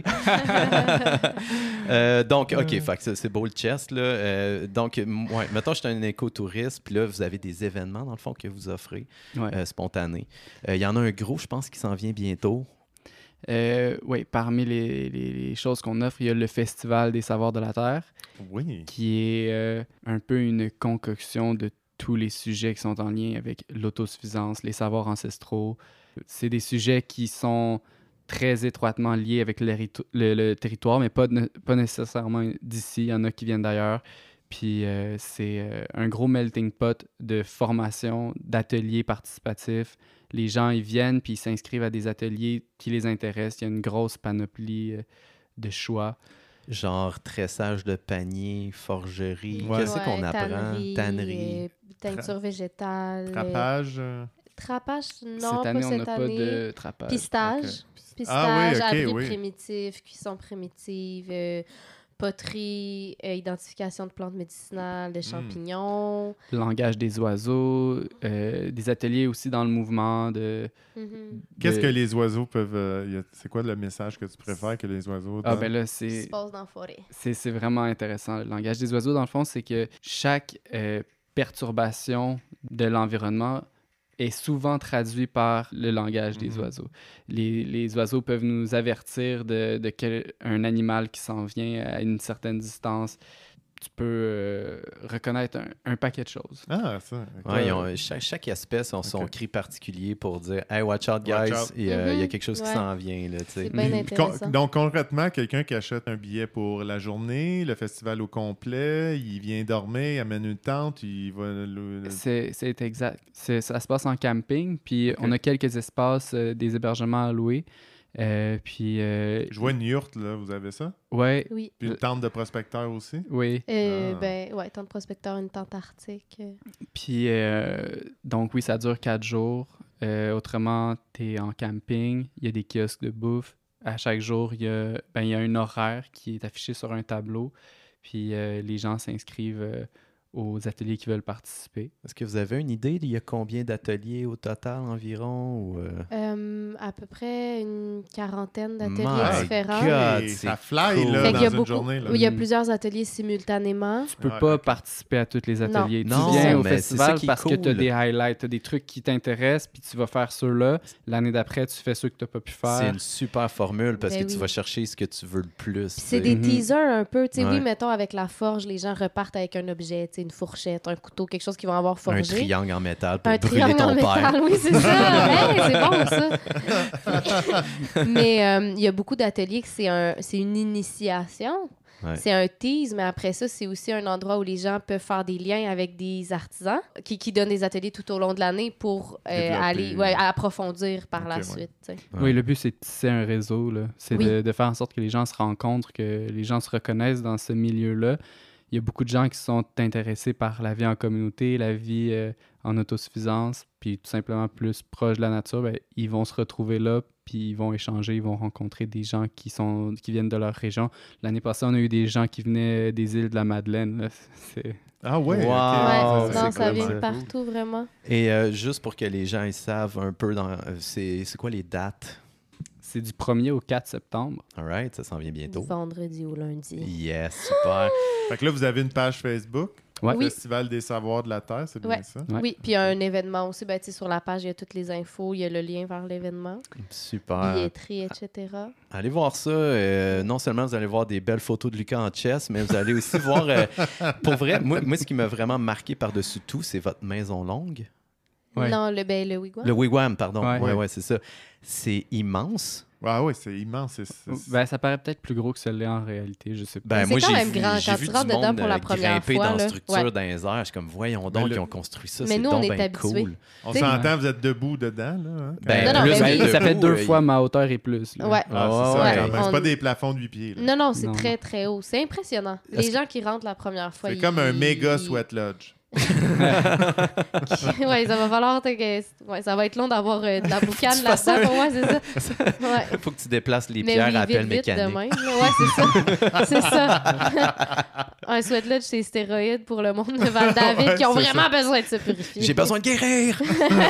Euh, donc, OK, fait que c'est- c'est beau le chest. Là. Euh, donc, m- ouais, mettons, je suis un écotouriste, puis là, vous avez des événements, dans le fond, que vous offrez, Ouais. euh, spontanés. Euh, Il y en a un gros, je pense, qui s'en vient bientôt. Euh, oui, parmi les, les- les choses qu'on offre, il y a le Festival des savoirs de la Terre, Oui. qui est euh, un peu une concoction de tous les sujets qui sont en lien avec l'autosuffisance, les savoirs ancestraux. C'est des sujets qui sont très étroitement liés avec le, rito- le- le territoire, mais pas, ne- pas nécessairement d'ici. Il y en a qui viennent d'ailleurs. Puis euh, c'est euh, un gros melting pot de formation, d'ateliers participatifs. Les gens, ils viennent puis ils s'inscrivent à des ateliers qui les intéressent. Il y a une grosse panoplie euh, de choix. Genre tressage de panier, forgerie. Ouais. Qu'est-ce Ouais, qu'on apprend? tannerie, Tannerie. euh, teinture végétale. euh, Trapage. euh, Trapage, non, cette année, pas on cette n'a pas année. de trapage. Pistage. ok. Pistage, Ah oui, ok, abri oui. primitif, cuisson primitive, euh, poterie, euh, identification de plantes médicinales, Hmm. de champignons. Le langage des oiseaux, euh, des ateliers aussi dans le mouvement de... Mhm. Qu'est-ce de- que les oiseaux peuvent. euh, y a- c'est quoi le message que tu préfères que les oiseaux Ah donnent? ben là, Qui se c'est... passe dans la forêt. C'est c'est vraiment intéressant. Le langage des oiseaux, dans le fond, c'est que chaque euh, perturbation de l'environnement est souvent traduit par le langage des Mhm. oiseaux. Les, les oiseaux peuvent nous avertir de, de quel, un animal qui s'en vient à une certaine distance. Tu peux euh, reconnaître un, un paquet de choses. Ah, ça. ok. Ouais, ils ont- chaque, chaque espèce a son Ok. cri particulier pour dire « Hey, watch out, guys! Watch out. Et, euh, il y a Mhm. quelque chose qui Ouais. s'en vient. » là, tu sais. C'est bien Puis, intéressant. con- donc, concrètement, quelqu'un qui achète un billet pour la journée, le festival au complet, il vient dormir, il amène une tente, il va. le- le- C'est c'est exact. C'est- Ça se passe en camping, puis Ok. on a quelques espaces, euh, des hébergements à louer. Euh, puis, euh, Je vois une yourte, là, vous avez ça? ouais, Oui. Puis une tente de prospecteur aussi? oui. Euh, Ah. Ben, ouais, tente prospecteur, une tente arctique. euh. Puis, euh, donc oui, ça dure quatre jours. Euh, autrement, tu es en camping, il y a des kiosques de bouffe. À chaque jour, il y a, ben, il y a un horaire qui est affiché sur un tableau. Puis euh, les gens s'inscrivent euh, aux ateliers qui veulent participer. Est-ce que vous avez une idée il y a combien d'ateliers au total environ? Ou, euh? Euh, à peu près une quarantaine d'ateliers My différents. God, Hey, c'est ça fly, cool. là, Fait dans qu'il y a une beaucoup, journée. Là. oui, il y a Mm. plusieurs ateliers simultanément. Tu peux Ouais, pas ok. participer à tous les ateliers. Non, tu viens au mais c'est festival ça qui est parce que tu as cool. des highlights, tu as des trucs qui t'intéressent, puis tu vas faire ceux-là. L'année d'après, tu fais ceux que tu n'as pas pu faire. C'est une super formule parce Ben que tu oui. vas chercher ce que tu veux le plus. Puis c'est des Mhm. teasers un peu. Tu sais, Ouais. oui, mettons, avec la forge, les gens repartent avec un objet, tu sais, une fourchette, un couteau, quelque chose qu'ils vont avoir Un forgé. triangle en métal pour Un brûler triangle ton en père. métal, oui, c'est ça. Hey, c'est bon, ça. Mais euh, il y a beaucoup d'ateliers que c'est un, c'est une initiation. Ouais. C'est un tease, mais après ça, c'est aussi un endroit où les gens peuvent faire des liens avec des artisans qui, qui donnent des ateliers tout au long de l'année pour euh, Développer. aller ouais, approfondir par Ok, la ouais. suite. tu sais. Ouais. Oui, le but, c'est de tisser un réseau. là. C'est Oui. de, de faire en sorte que les gens se rencontrent, que les gens se reconnaissent dans ce milieu-là. Il y a beaucoup de gens qui sont intéressés par la vie en communauté, la vie euh, en autosuffisance, puis tout simplement plus proche de la nature. Ben, ils vont se retrouver là, puis ils vont échanger, ils vont rencontrer des gens qui, sont, qui viennent de leur région. L'année passée, on a eu des gens qui venaient des îles de la Madeleine. là. C'est... Ah ouais, Wow. ok. Ah, Ouais, c'est non, ça cool, vient ça. de partout, vraiment. Et euh, juste pour que les gens ils savent un peu, dans, euh, c'est, c'est quoi les dates? c'est du premier au quatre septembre. All right, ça s'en vient bientôt. Du vendredi au lundi. Yes, super. Fait que là, vous avez une page Facebook, Ouais. Oui. Festival des savoirs de la Terre, c'est bien Ouais. ça? Ouais. Oui, puis il y a un événement aussi. Ben, tu sais, sur la page, il y a toutes les infos, il y a le lien vers l'événement, Super. billetterie, et cetera. Allez voir ça. euh, non seulement vous allez voir des belles photos de Lucas en chess, mais vous allez aussi voir... euh, pour vrai, moi, moi, ce qui m'a vraiment marqué par-dessus tout, c'est votre maison longue. Ouais. Non, le, ben, le wigwam. Le wigwam, pardon. Ouais. Ouais, ouais, c'est ça. C'est immense. Ah oui, c'est immense. c'est- c'est- Ben, ça paraît peut-être plus gros que celui-là en réalité, je sais pas. Ben, C'est moi, quand j'ai même vu, grand. j'ai Quand vu tu du rentres dedans monde pour la euh, première grimper fois, dans là. structure Ouais. dans les airs. Je suis comme, voyons donc, Mais le- ils ont construit ça. Mais c'est nous, donc on est ben habitués. cool. On T'sais- s'entend, vous êtes debout dedans, là. hein, quand- Ben, Non, non, plus mais que oui. ça fait debout, deux euh, fois il- ma hauteur et plus. là. Ouais. Ah, Ouais, c'est ça, ouais, quand même. on- C'est pas des plafonds de huit pieds. là. Non, non, c'est Non. très, très haut. C'est impressionnant. Est-ce Les que- gens qui rentrent la première fois, C'est ils- comme un méga ils- sweat lodge. ouais, ça va falloir que... ouais, ça va être long d'avoir euh, de la boucane Tu fasses là-dedans un- pour moi, c'est ça. Ouais. Faut que tu déplaces les Mais pierres oui, à vite, pelle vite de mécanique. même. là. Ouais, c'est ça. c'est ça. Un sweat lodge, c'est stéroïde pour le monde de Val-David Ouais, qui ont c'est vraiment besoin de se purifier. J'ai besoin de guérir!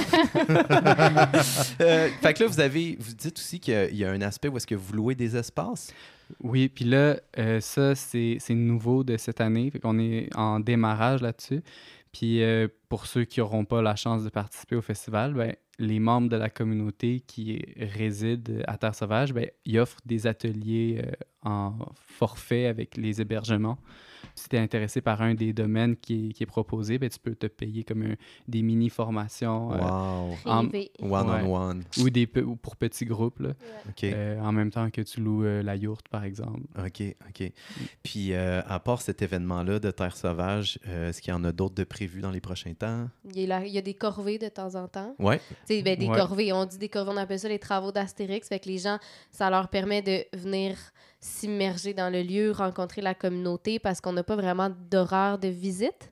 Euh, fait que là, vous avez, vous dites aussi qu'il y a un aspect où est-ce que vous louez des espaces. Oui, puis là, euh, ça, c'est c'est nouveau de cette année. Fait qu'on est en démarrage là-dessus. Puis euh, pour ceux qui n'auront pas la chance de participer au festival, ben, les membres de la communauté qui résident à Terre Sauvage, ben, ils offrent des ateliers euh, en forfait avec les hébergements. Si tu es intéressé par un des domaines qui est, qui est proposé, ben, tu peux te payer comme un- des mini-formations euh, Wow! en- Privé. One Ouais. on one. ou, des, pe- ou pour petits groupes, là, OK. euh, en même temps que tu loues euh, la yourte, par exemple. OK, OK. Puis, euh, à part cet événement-là de Terre Sauvage, euh, est-ce qu'il y en a d'autres de prévus dans les prochains temps? Il y, a la- il y a des corvées de temps en temps. Ouais. Tu sais, ben, des Ouais. corvées, on dit des corvées, on appelle ça les travaux d'Astérix. Fait que les gens, ça leur permet de venir s'immerger dans le lieu, rencontrer la communauté parce qu'on n'a pas vraiment d'horaire de visite.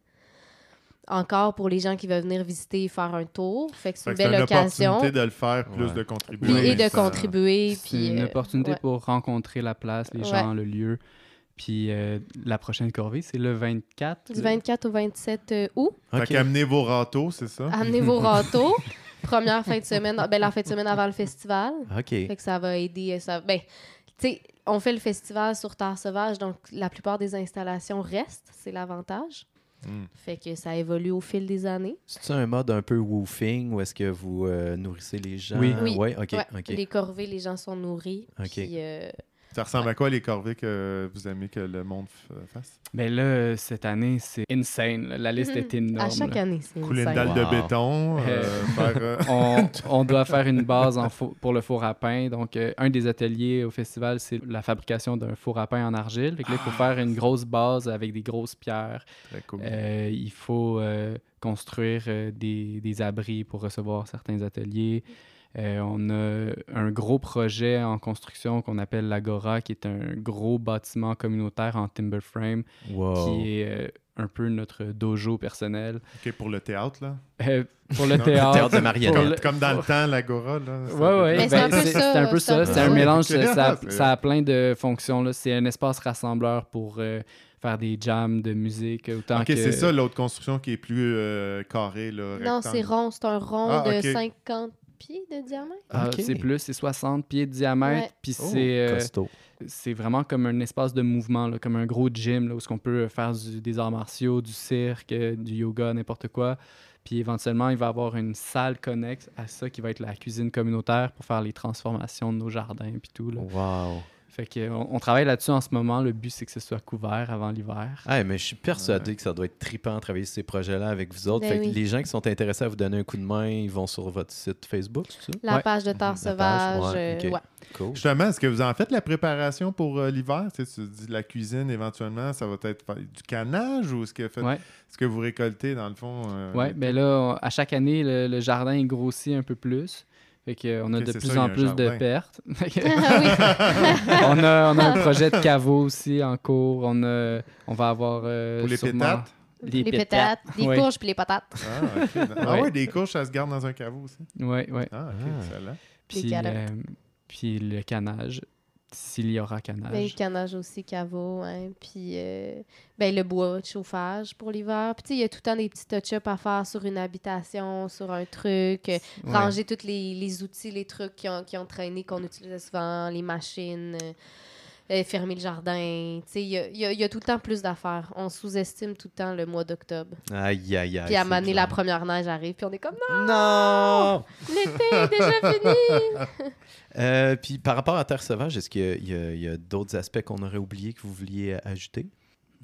Encore pour les gens qui veulent venir visiter et faire un tour. Fait que c'est Fait une que c'est belle une occasion. opportunité de le faire, plus Ouais. de contribuer. Puis- Oui, et de Ça- contribuer. C'est Puis, une euh, opportunité ouais. pour rencontrer la place, les Ouais. gens, le lieu. Puis euh, la prochaine corvée, c'est le vingt-quatre. Du vingt-quatre au vingt-sept euh, août. Fait OK. qu'amenez vos râteaux, c'est ça? Amenez vos râteaux. Première fin de semaine, ben, la fin de semaine avant le festival. OK. Fait que ça va aider. Ça, ben, tu sais, on fait le festival sur Terre Sauvage, donc la plupart des installations restent. C'est l'avantage. Mm. Fait que ça évolue au fil des années. C'est un mode un peu woofing où est-ce que vous euh, nourrissez les gens? Oui. Oui. Ouais, OK, Ouais, OK. Les corvées, les gens sont nourris. OK. Puis, euh, Ça ressemble à quoi les corvées que vous aimez que le monde f- fasse? Mais là, euh, cette année, c'est insane. là. La liste est énorme. à chaque là. année, c'est Couler une insane. dalle de Wow. béton, euh, Euh, faire... euh, on, on doit faire une base en four- pour le four à pain. Donc, euh, un des ateliers au festival, c'est la fabrication d'un four à pain en argile. Fait que là, il faut faire une grosse base avec des grosses pierres. Très cool. Euh, il faut euh, construire euh, des, des abris pour recevoir certains ateliers. Euh, on a un gros projet en construction qu'on appelle l'Agora, qui est un gros bâtiment communautaire en timber frame, Wow. qui est euh, un peu notre dojo personnel. OK, pour le théâtre, là? Euh, pour le Non, théâtre. théâtre de pour marionnettes. Comme, le- comme dans le temps, l'Agora, là? ça- Ouais, ouais. Mais c'est ben, un peu c'est ça, c'est un peu c'est un ça. peu C'est ça. un Ouais. mélange. Ok. Ça, C'est- ça a plein de fonctions. là. C'est un espace rassembleur pour euh, faire des jams de musique. Autant OK, que... c'est ça, l'autre construction qui est plus euh, carrée, là, Non, rectangle. c'est rond. C'est un rond Ah, de ok. cinquante pieds de diamètre. Ah, Ok. C'est plus, c'est soixante pieds de diamètre. Ouais. Puis Oh, c'est euh, costaud. c'est vraiment comme un espace de mouvement, là, comme un gros gym là, où on peut faire du- des arts martiaux, du cirque, euh, du yoga, n'importe quoi. Puis éventuellement, il va y avoir une salle connexe à ça qui va être la cuisine communautaire pour faire les transformations de nos jardins puis tout. Là. Wow. Fait que, on, on travaille là-dessus en ce moment. Le but, c'est que ce soit couvert avant l'hiver. Ah, mais je suis persuadé que ça doit être trippant de travailler sur ces projets-là avec vous autres. Ben fait que oui. les gens qui sont intéressés à vous donner un coup de main, ils vont sur votre site Facebook, c'est ça? La Ouais. page de Terre La page, Sauvage. ouais, euh, ok. ouais. Cool. Justement, est-ce que vous en faites la préparation pour euh, l'hiver? Tu sais, tu dis de la cuisine, éventuellement, ça va être fa- du canage ou est-ce que, fait- Ouais. est-ce que vous récoltez, dans le fond? euh, Ouais, l'été? ben là, on- à chaque année, le, le jardin il grossit un peu plus. Fait que, on a Ok, de c'est plus ça, il y a en un plus de jardin. pertes. Fait que, Ah oui. on, a, on a un projet de caveau aussi en cours. On, a, on va avoir. euh, Pour les sûrement- pétates? Les pétates, les Ouais. courges puis les patates. Ah, ok. Ah Ouais. ouais, des courges, ça se garde dans un caveau aussi. Ouais, ouais. Ah, ok, Ah. excellent. Puis, carottes. euh, puis le canage, s'il y aura canage. Ben, le canage aussi, caveau, hein. Puis euh, ben, le bois de chauffage pour l'hiver. Puis tu sais, il y a tout le temps des petits touch-ups à faire sur une habitation, sur un truc. euh, Ouais. Ranger tous les, les outils, les trucs qui ont, qui ont traîné, qu'on utilisait souvent, les machines, euh, euh, fermer le jardin. Tu sais, il y a, il y a- il y a tout le temps plus d'affaires. On sous-estime tout le temps le mois d'octobre. Aïe, aïe, aïe. Puis à un c'est moment donné, la clair. première neige arrive, puis on est comme non, Non! l'été est déjà fini. Euh, puis par rapport à Terre Sauvage, est-ce qu'il y a, il y a- il y a d'autres aspects qu'on aurait oubliés que vous vouliez ajouter?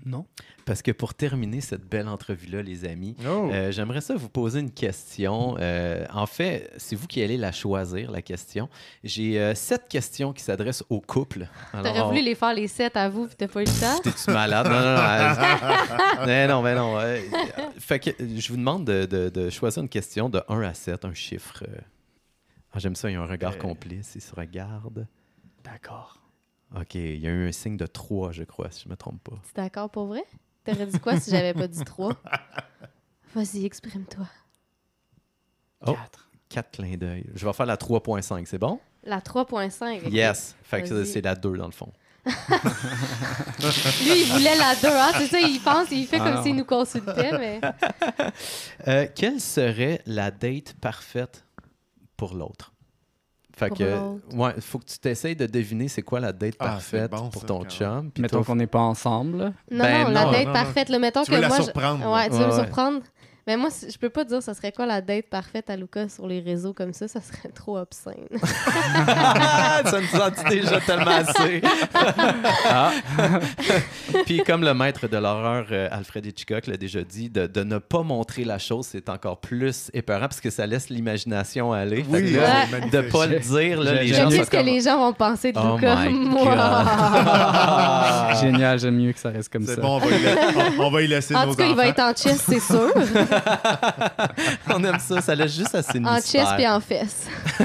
Non. Parce que pour terminer cette belle entrevue-là, les amis, Oh. euh, j'aimerais ça vous poser une question. Euh, en fait, c'est vous qui allez la choisir, la question. J'ai euh, sept questions qui s'adressent au couple. Alors, T'aurais on- voulu les faire les sept à vous, puis t'as pas eu le temps? T'es-tu malade? Non, non, non. Mais non, mais non. euh, fait que euh, je vous demande de, de- de choisir une question de un à sept, un chiffre. euh. Ah, j'aime ça, il y a un regard Euh. complice, il se regarde. D'accord. OK, il y a eu un signe de trois, je crois, si je me trompe pas. Tu d'accord pour vrai? T'aurais dit quoi si j'avais pas dit trois? Vas-y, exprime-toi. Oh. Quatre. Quatre clins d'œil. Je vais faire la trois point cinq, c'est bon? La trois point cinq. ok. Yes. Fait que Vas-y. c'est la deux dans le fond. Lui, il voulait la deux, hein? C'est ça, il pense, il fait Ah comme non. s'il nous consultait, mais... Euh, quelle serait la date parfaite pour l'autre? Fait Pour que, l'autre. ouais, il faut que tu t'essayes de deviner c'est quoi la date Ah, parfaite c'est bon, pour ça, ton quand même. chum. puis Mettons toi, qu'on n'est pas ensemble. là. Non, Ben non, la non, date non, non. parfaite. Là, mettons Tu que veux la moi... je- surprendre, là. Ouais, tu veux Ouais, me ouais. surprendre? Mais moi, c- je peux pas dire ça serait quoi la date parfaite à Lucas sur les réseaux comme ça. Ça serait trop obscène. ça nous en dit déjà tellement assez. Ah. Puis comme le maître de l'horreur, euh, Alfred Hitchcock, l'a déjà dit, de, de ne pas montrer la chose, c'est encore plus épeurant parce que ça laisse l'imagination aller. Fait que Oui, là, Ouais. c'est magnifique. de pas le dire, là, les J'aime gens Je sont sais ce que comme... les gens vont penser de Oh Lucas. my Moi. God. Génial, j'aime mieux que ça reste comme C'est ça. bon, on va y, la- on- on va y laisser En nos tout cas, il va enfants. être en chest, c'est sûr. On aime ça, ça laisse juste assez de En mystère. chest et en fesses.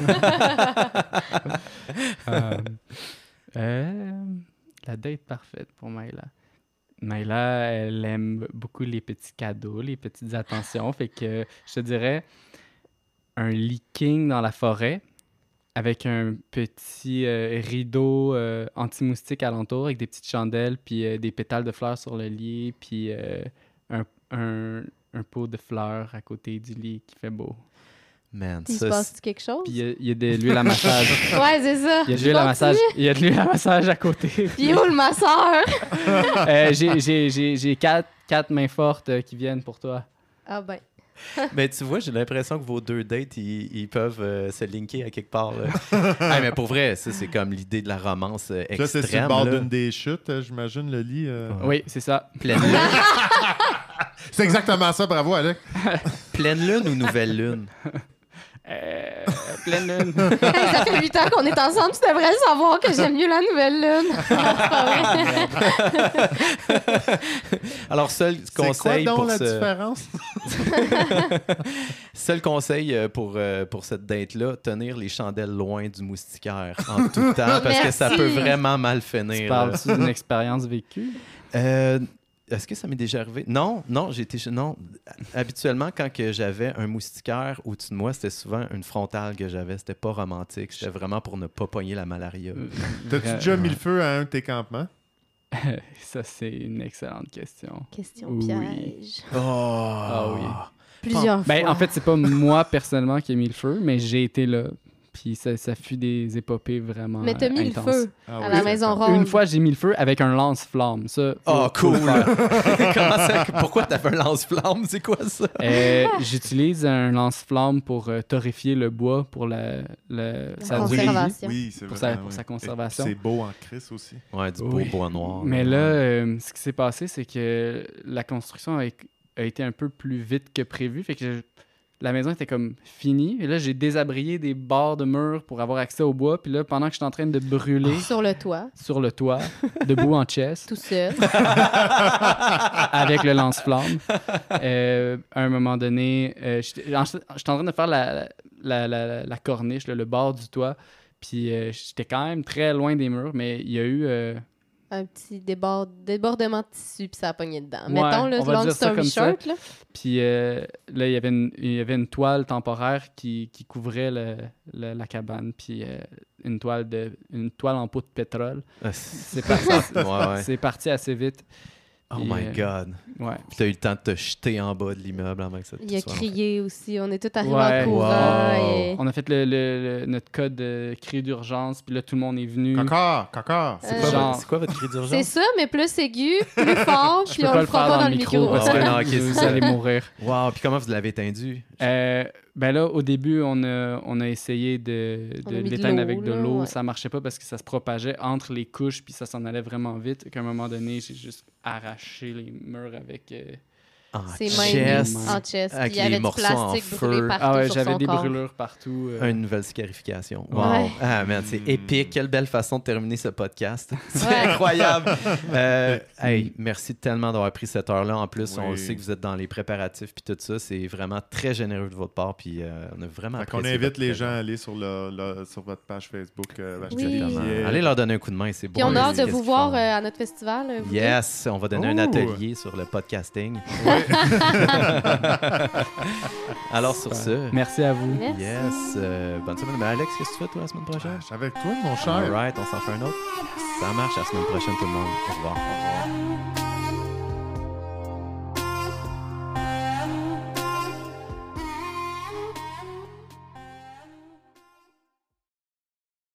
Euh, euh, la date parfaite pour Maïla. Maïla, elle aime beaucoup les petits cadeaux, les petites attentions. Fait que je te dirais un leaking dans la forêt avec un petit euh, rideau euh, anti-moustique alentour avec des petites chandelles, puis euh, des pétales de fleurs sur le lit, puis euh, un, un, un pot de fleurs à côté du lit qui fait beau. Man, Il se ça, passe quelque chose? Puis il y a- il y, a de l'huile à massage. Ouais, c'est ça. Il y a de Je l'huile à continue. massage. Il y a de l'huile à massage à côté. Puis où le masseur? Euh, j'ai- j'ai- J'ai j'ai quatre, quatre mains fortes euh, qui viennent pour toi. Ah ben. mais tu vois, j'ai l'impression que vos deux dates, ils, ils peuvent euh, se linker à quelque part. Là. Ah, mais pour vrai, ça, c'est comme l'idée de la romance euh, Là, c'est extrême. sur le bord là. d'une des chutes, euh, j'imagine, le lit. euh. Ouais. Oui, c'est ça. Pleine lune, C'est exactement ça, bravo, Alec. pleine lune ou nouvelle lune? Euh, pleine lune. Hey, ça fait huit ans qu'on est ensemble, tu devrais le savoir que j'aime mieux la nouvelle lune. C'est pas vrai. Alors, seul C'est quoi conseil donc pour la ce... différence? Seul conseil euh, pour, euh, pour cette date-là, tenir les chandelles loin du moustiquaire en tout temps, parce que ça Merci. peut vraiment mal Tu finir. là. parles-tu d'une expérience vécue? Euh, Est-ce que ça m'est déjà arrivé? Non, non, j'ai été... Non. Habituellement, quand que j'avais un moustiquaire au-dessus de moi, c'était souvent une frontale que j'avais. C'était pas romantique. C'était vraiment pour ne pas pogner la malaria. Euh, T'as-tu vra- déjà mis le feu à un de tes campements? Ça, c'est une excellente question. Question Oui. piège. Oh! Ah oui. Plusieurs Ben, fois. en fait, c'est pas moi personnellement qui ai mis le feu, mais j'ai été là. Puis ça, ça fut des épopées vraiment Mais t'as mis le intenses. feu Ah à oui, la c'est maison ça. ronde. Une fois, j'ai mis le feu avec un lance-flamme. Ça, faut- Oh, faut le cool! faire. Comment ça? Pourquoi t'as fait un lance-flamme? C'est quoi ça? Euh, J'utilise un lance-flamme pour euh, torréfier le bois pour la, la, sa durée de vie, conservation. Oui, c'est pour vrai. sa, pour sa conservation. C'est beau en crise aussi. Ouais, du beau Oui. bois noir. Mais là, euh, ce qui s'est passé, c'est que la construction a, a été un peu plus vite que prévu. Fait que je- la maison était comme finie. Et là, j'ai désabrié des bords de murs pour avoir accès au bois. Puis là, pendant que j'étais en train de brûler Sur le toit, sur le toit, debout en chest, tout seul. avec le lance-flamme, euh, à un moment donné, euh, j'étais en, j'étais en train de faire la, la, la, la corniche, là, le bord du toit. Puis euh, j'étais quand même très loin des murs, mais il y a eu... euh, Un petit débord... débordement de tissu, puis ça a pogné dedans. Ouais, Mettons, le on va long dire ça story comme ça. short, là. Puis euh, là, il y avait une, il y avait une toile temporaire qui, qui couvrait le- le- la cabane, puis euh, une, toile de, une toile en pot de pétrole. Ah, C'est c'est parti, ouais, ouais. c'est parti assez vite. Oh Puis, my euh, God. Ouais. Puis t'as eu le temps de te jeter en bas de l'immeuble avant que ça Il a soit crié aussi. On est tous arrivés Ouais. en courant. Wow. et- On a fait le, le- le- notre code de cri d'urgence, puis là, tout le monde est venu. Cacard, cacard. C'est Euh, quoi, genre- votre- c'est quoi votre cri C'est d'urgence? ça, mais plus aigu, plus fort, Je puis peux on pas le le fera faire pas dans le micro, parce Ah que ouais, non, ok, c'est vous ça. allez mourir. Wow, puis comment vous l'avez éteint? Euh, ben là, au début, on a, on a essayé de, On de a mis de l'éteindre l'eau, avec de là, l'eau. ouais. Ça marchait pas parce que ça se propageait entre les couches, puis ça s'en allait vraiment vite. Qu'à un moment donné, j'ai juste arraché les murs avec... euh, En Ses chest, mains en chest. avec Puis il y avait les du morceaux en plastique feu. brûlé partout Ah ouais, sur j'avais son des corps. brûlures partout. euh. Une nouvelle scarification. Wow. Ouais. Ah, man, c'est Mm. épique. Quelle belle façon de terminer ce podcast. C'est Ouais. incroyable. Euh, hey, merci tellement d'avoir pris cette heure-là. En plus, on Oui. le sait que vous êtes dans les préparatifs puis tout ça. C'est vraiment très généreux de votre part. Puis euh, on a vraiment Fait qu'on apprécié invite votre les présence. gens à aller sur, le, le- sur votre page Facebook. Euh, acheter Oui. des Exactement. billets. Allez leur donner un coup de main. C'est Puis bon. on a hâte de Qu'est-ce vous qu'ils voir font? euh, à notre festival. euh, vous deux. Yes, on va donner un Oh. atelier sur le podcasting. Alors sur ce, Merci à vous. Merci. yes, euh, bonne semaine. Ben, Alex, qu'est-ce que tu fais toi la semaine prochaine? Je suis avec toi, mon cher. All right, on s'en fait un autre. Ça marche la semaine prochaine tout le monde. Au revoir. Au revoir.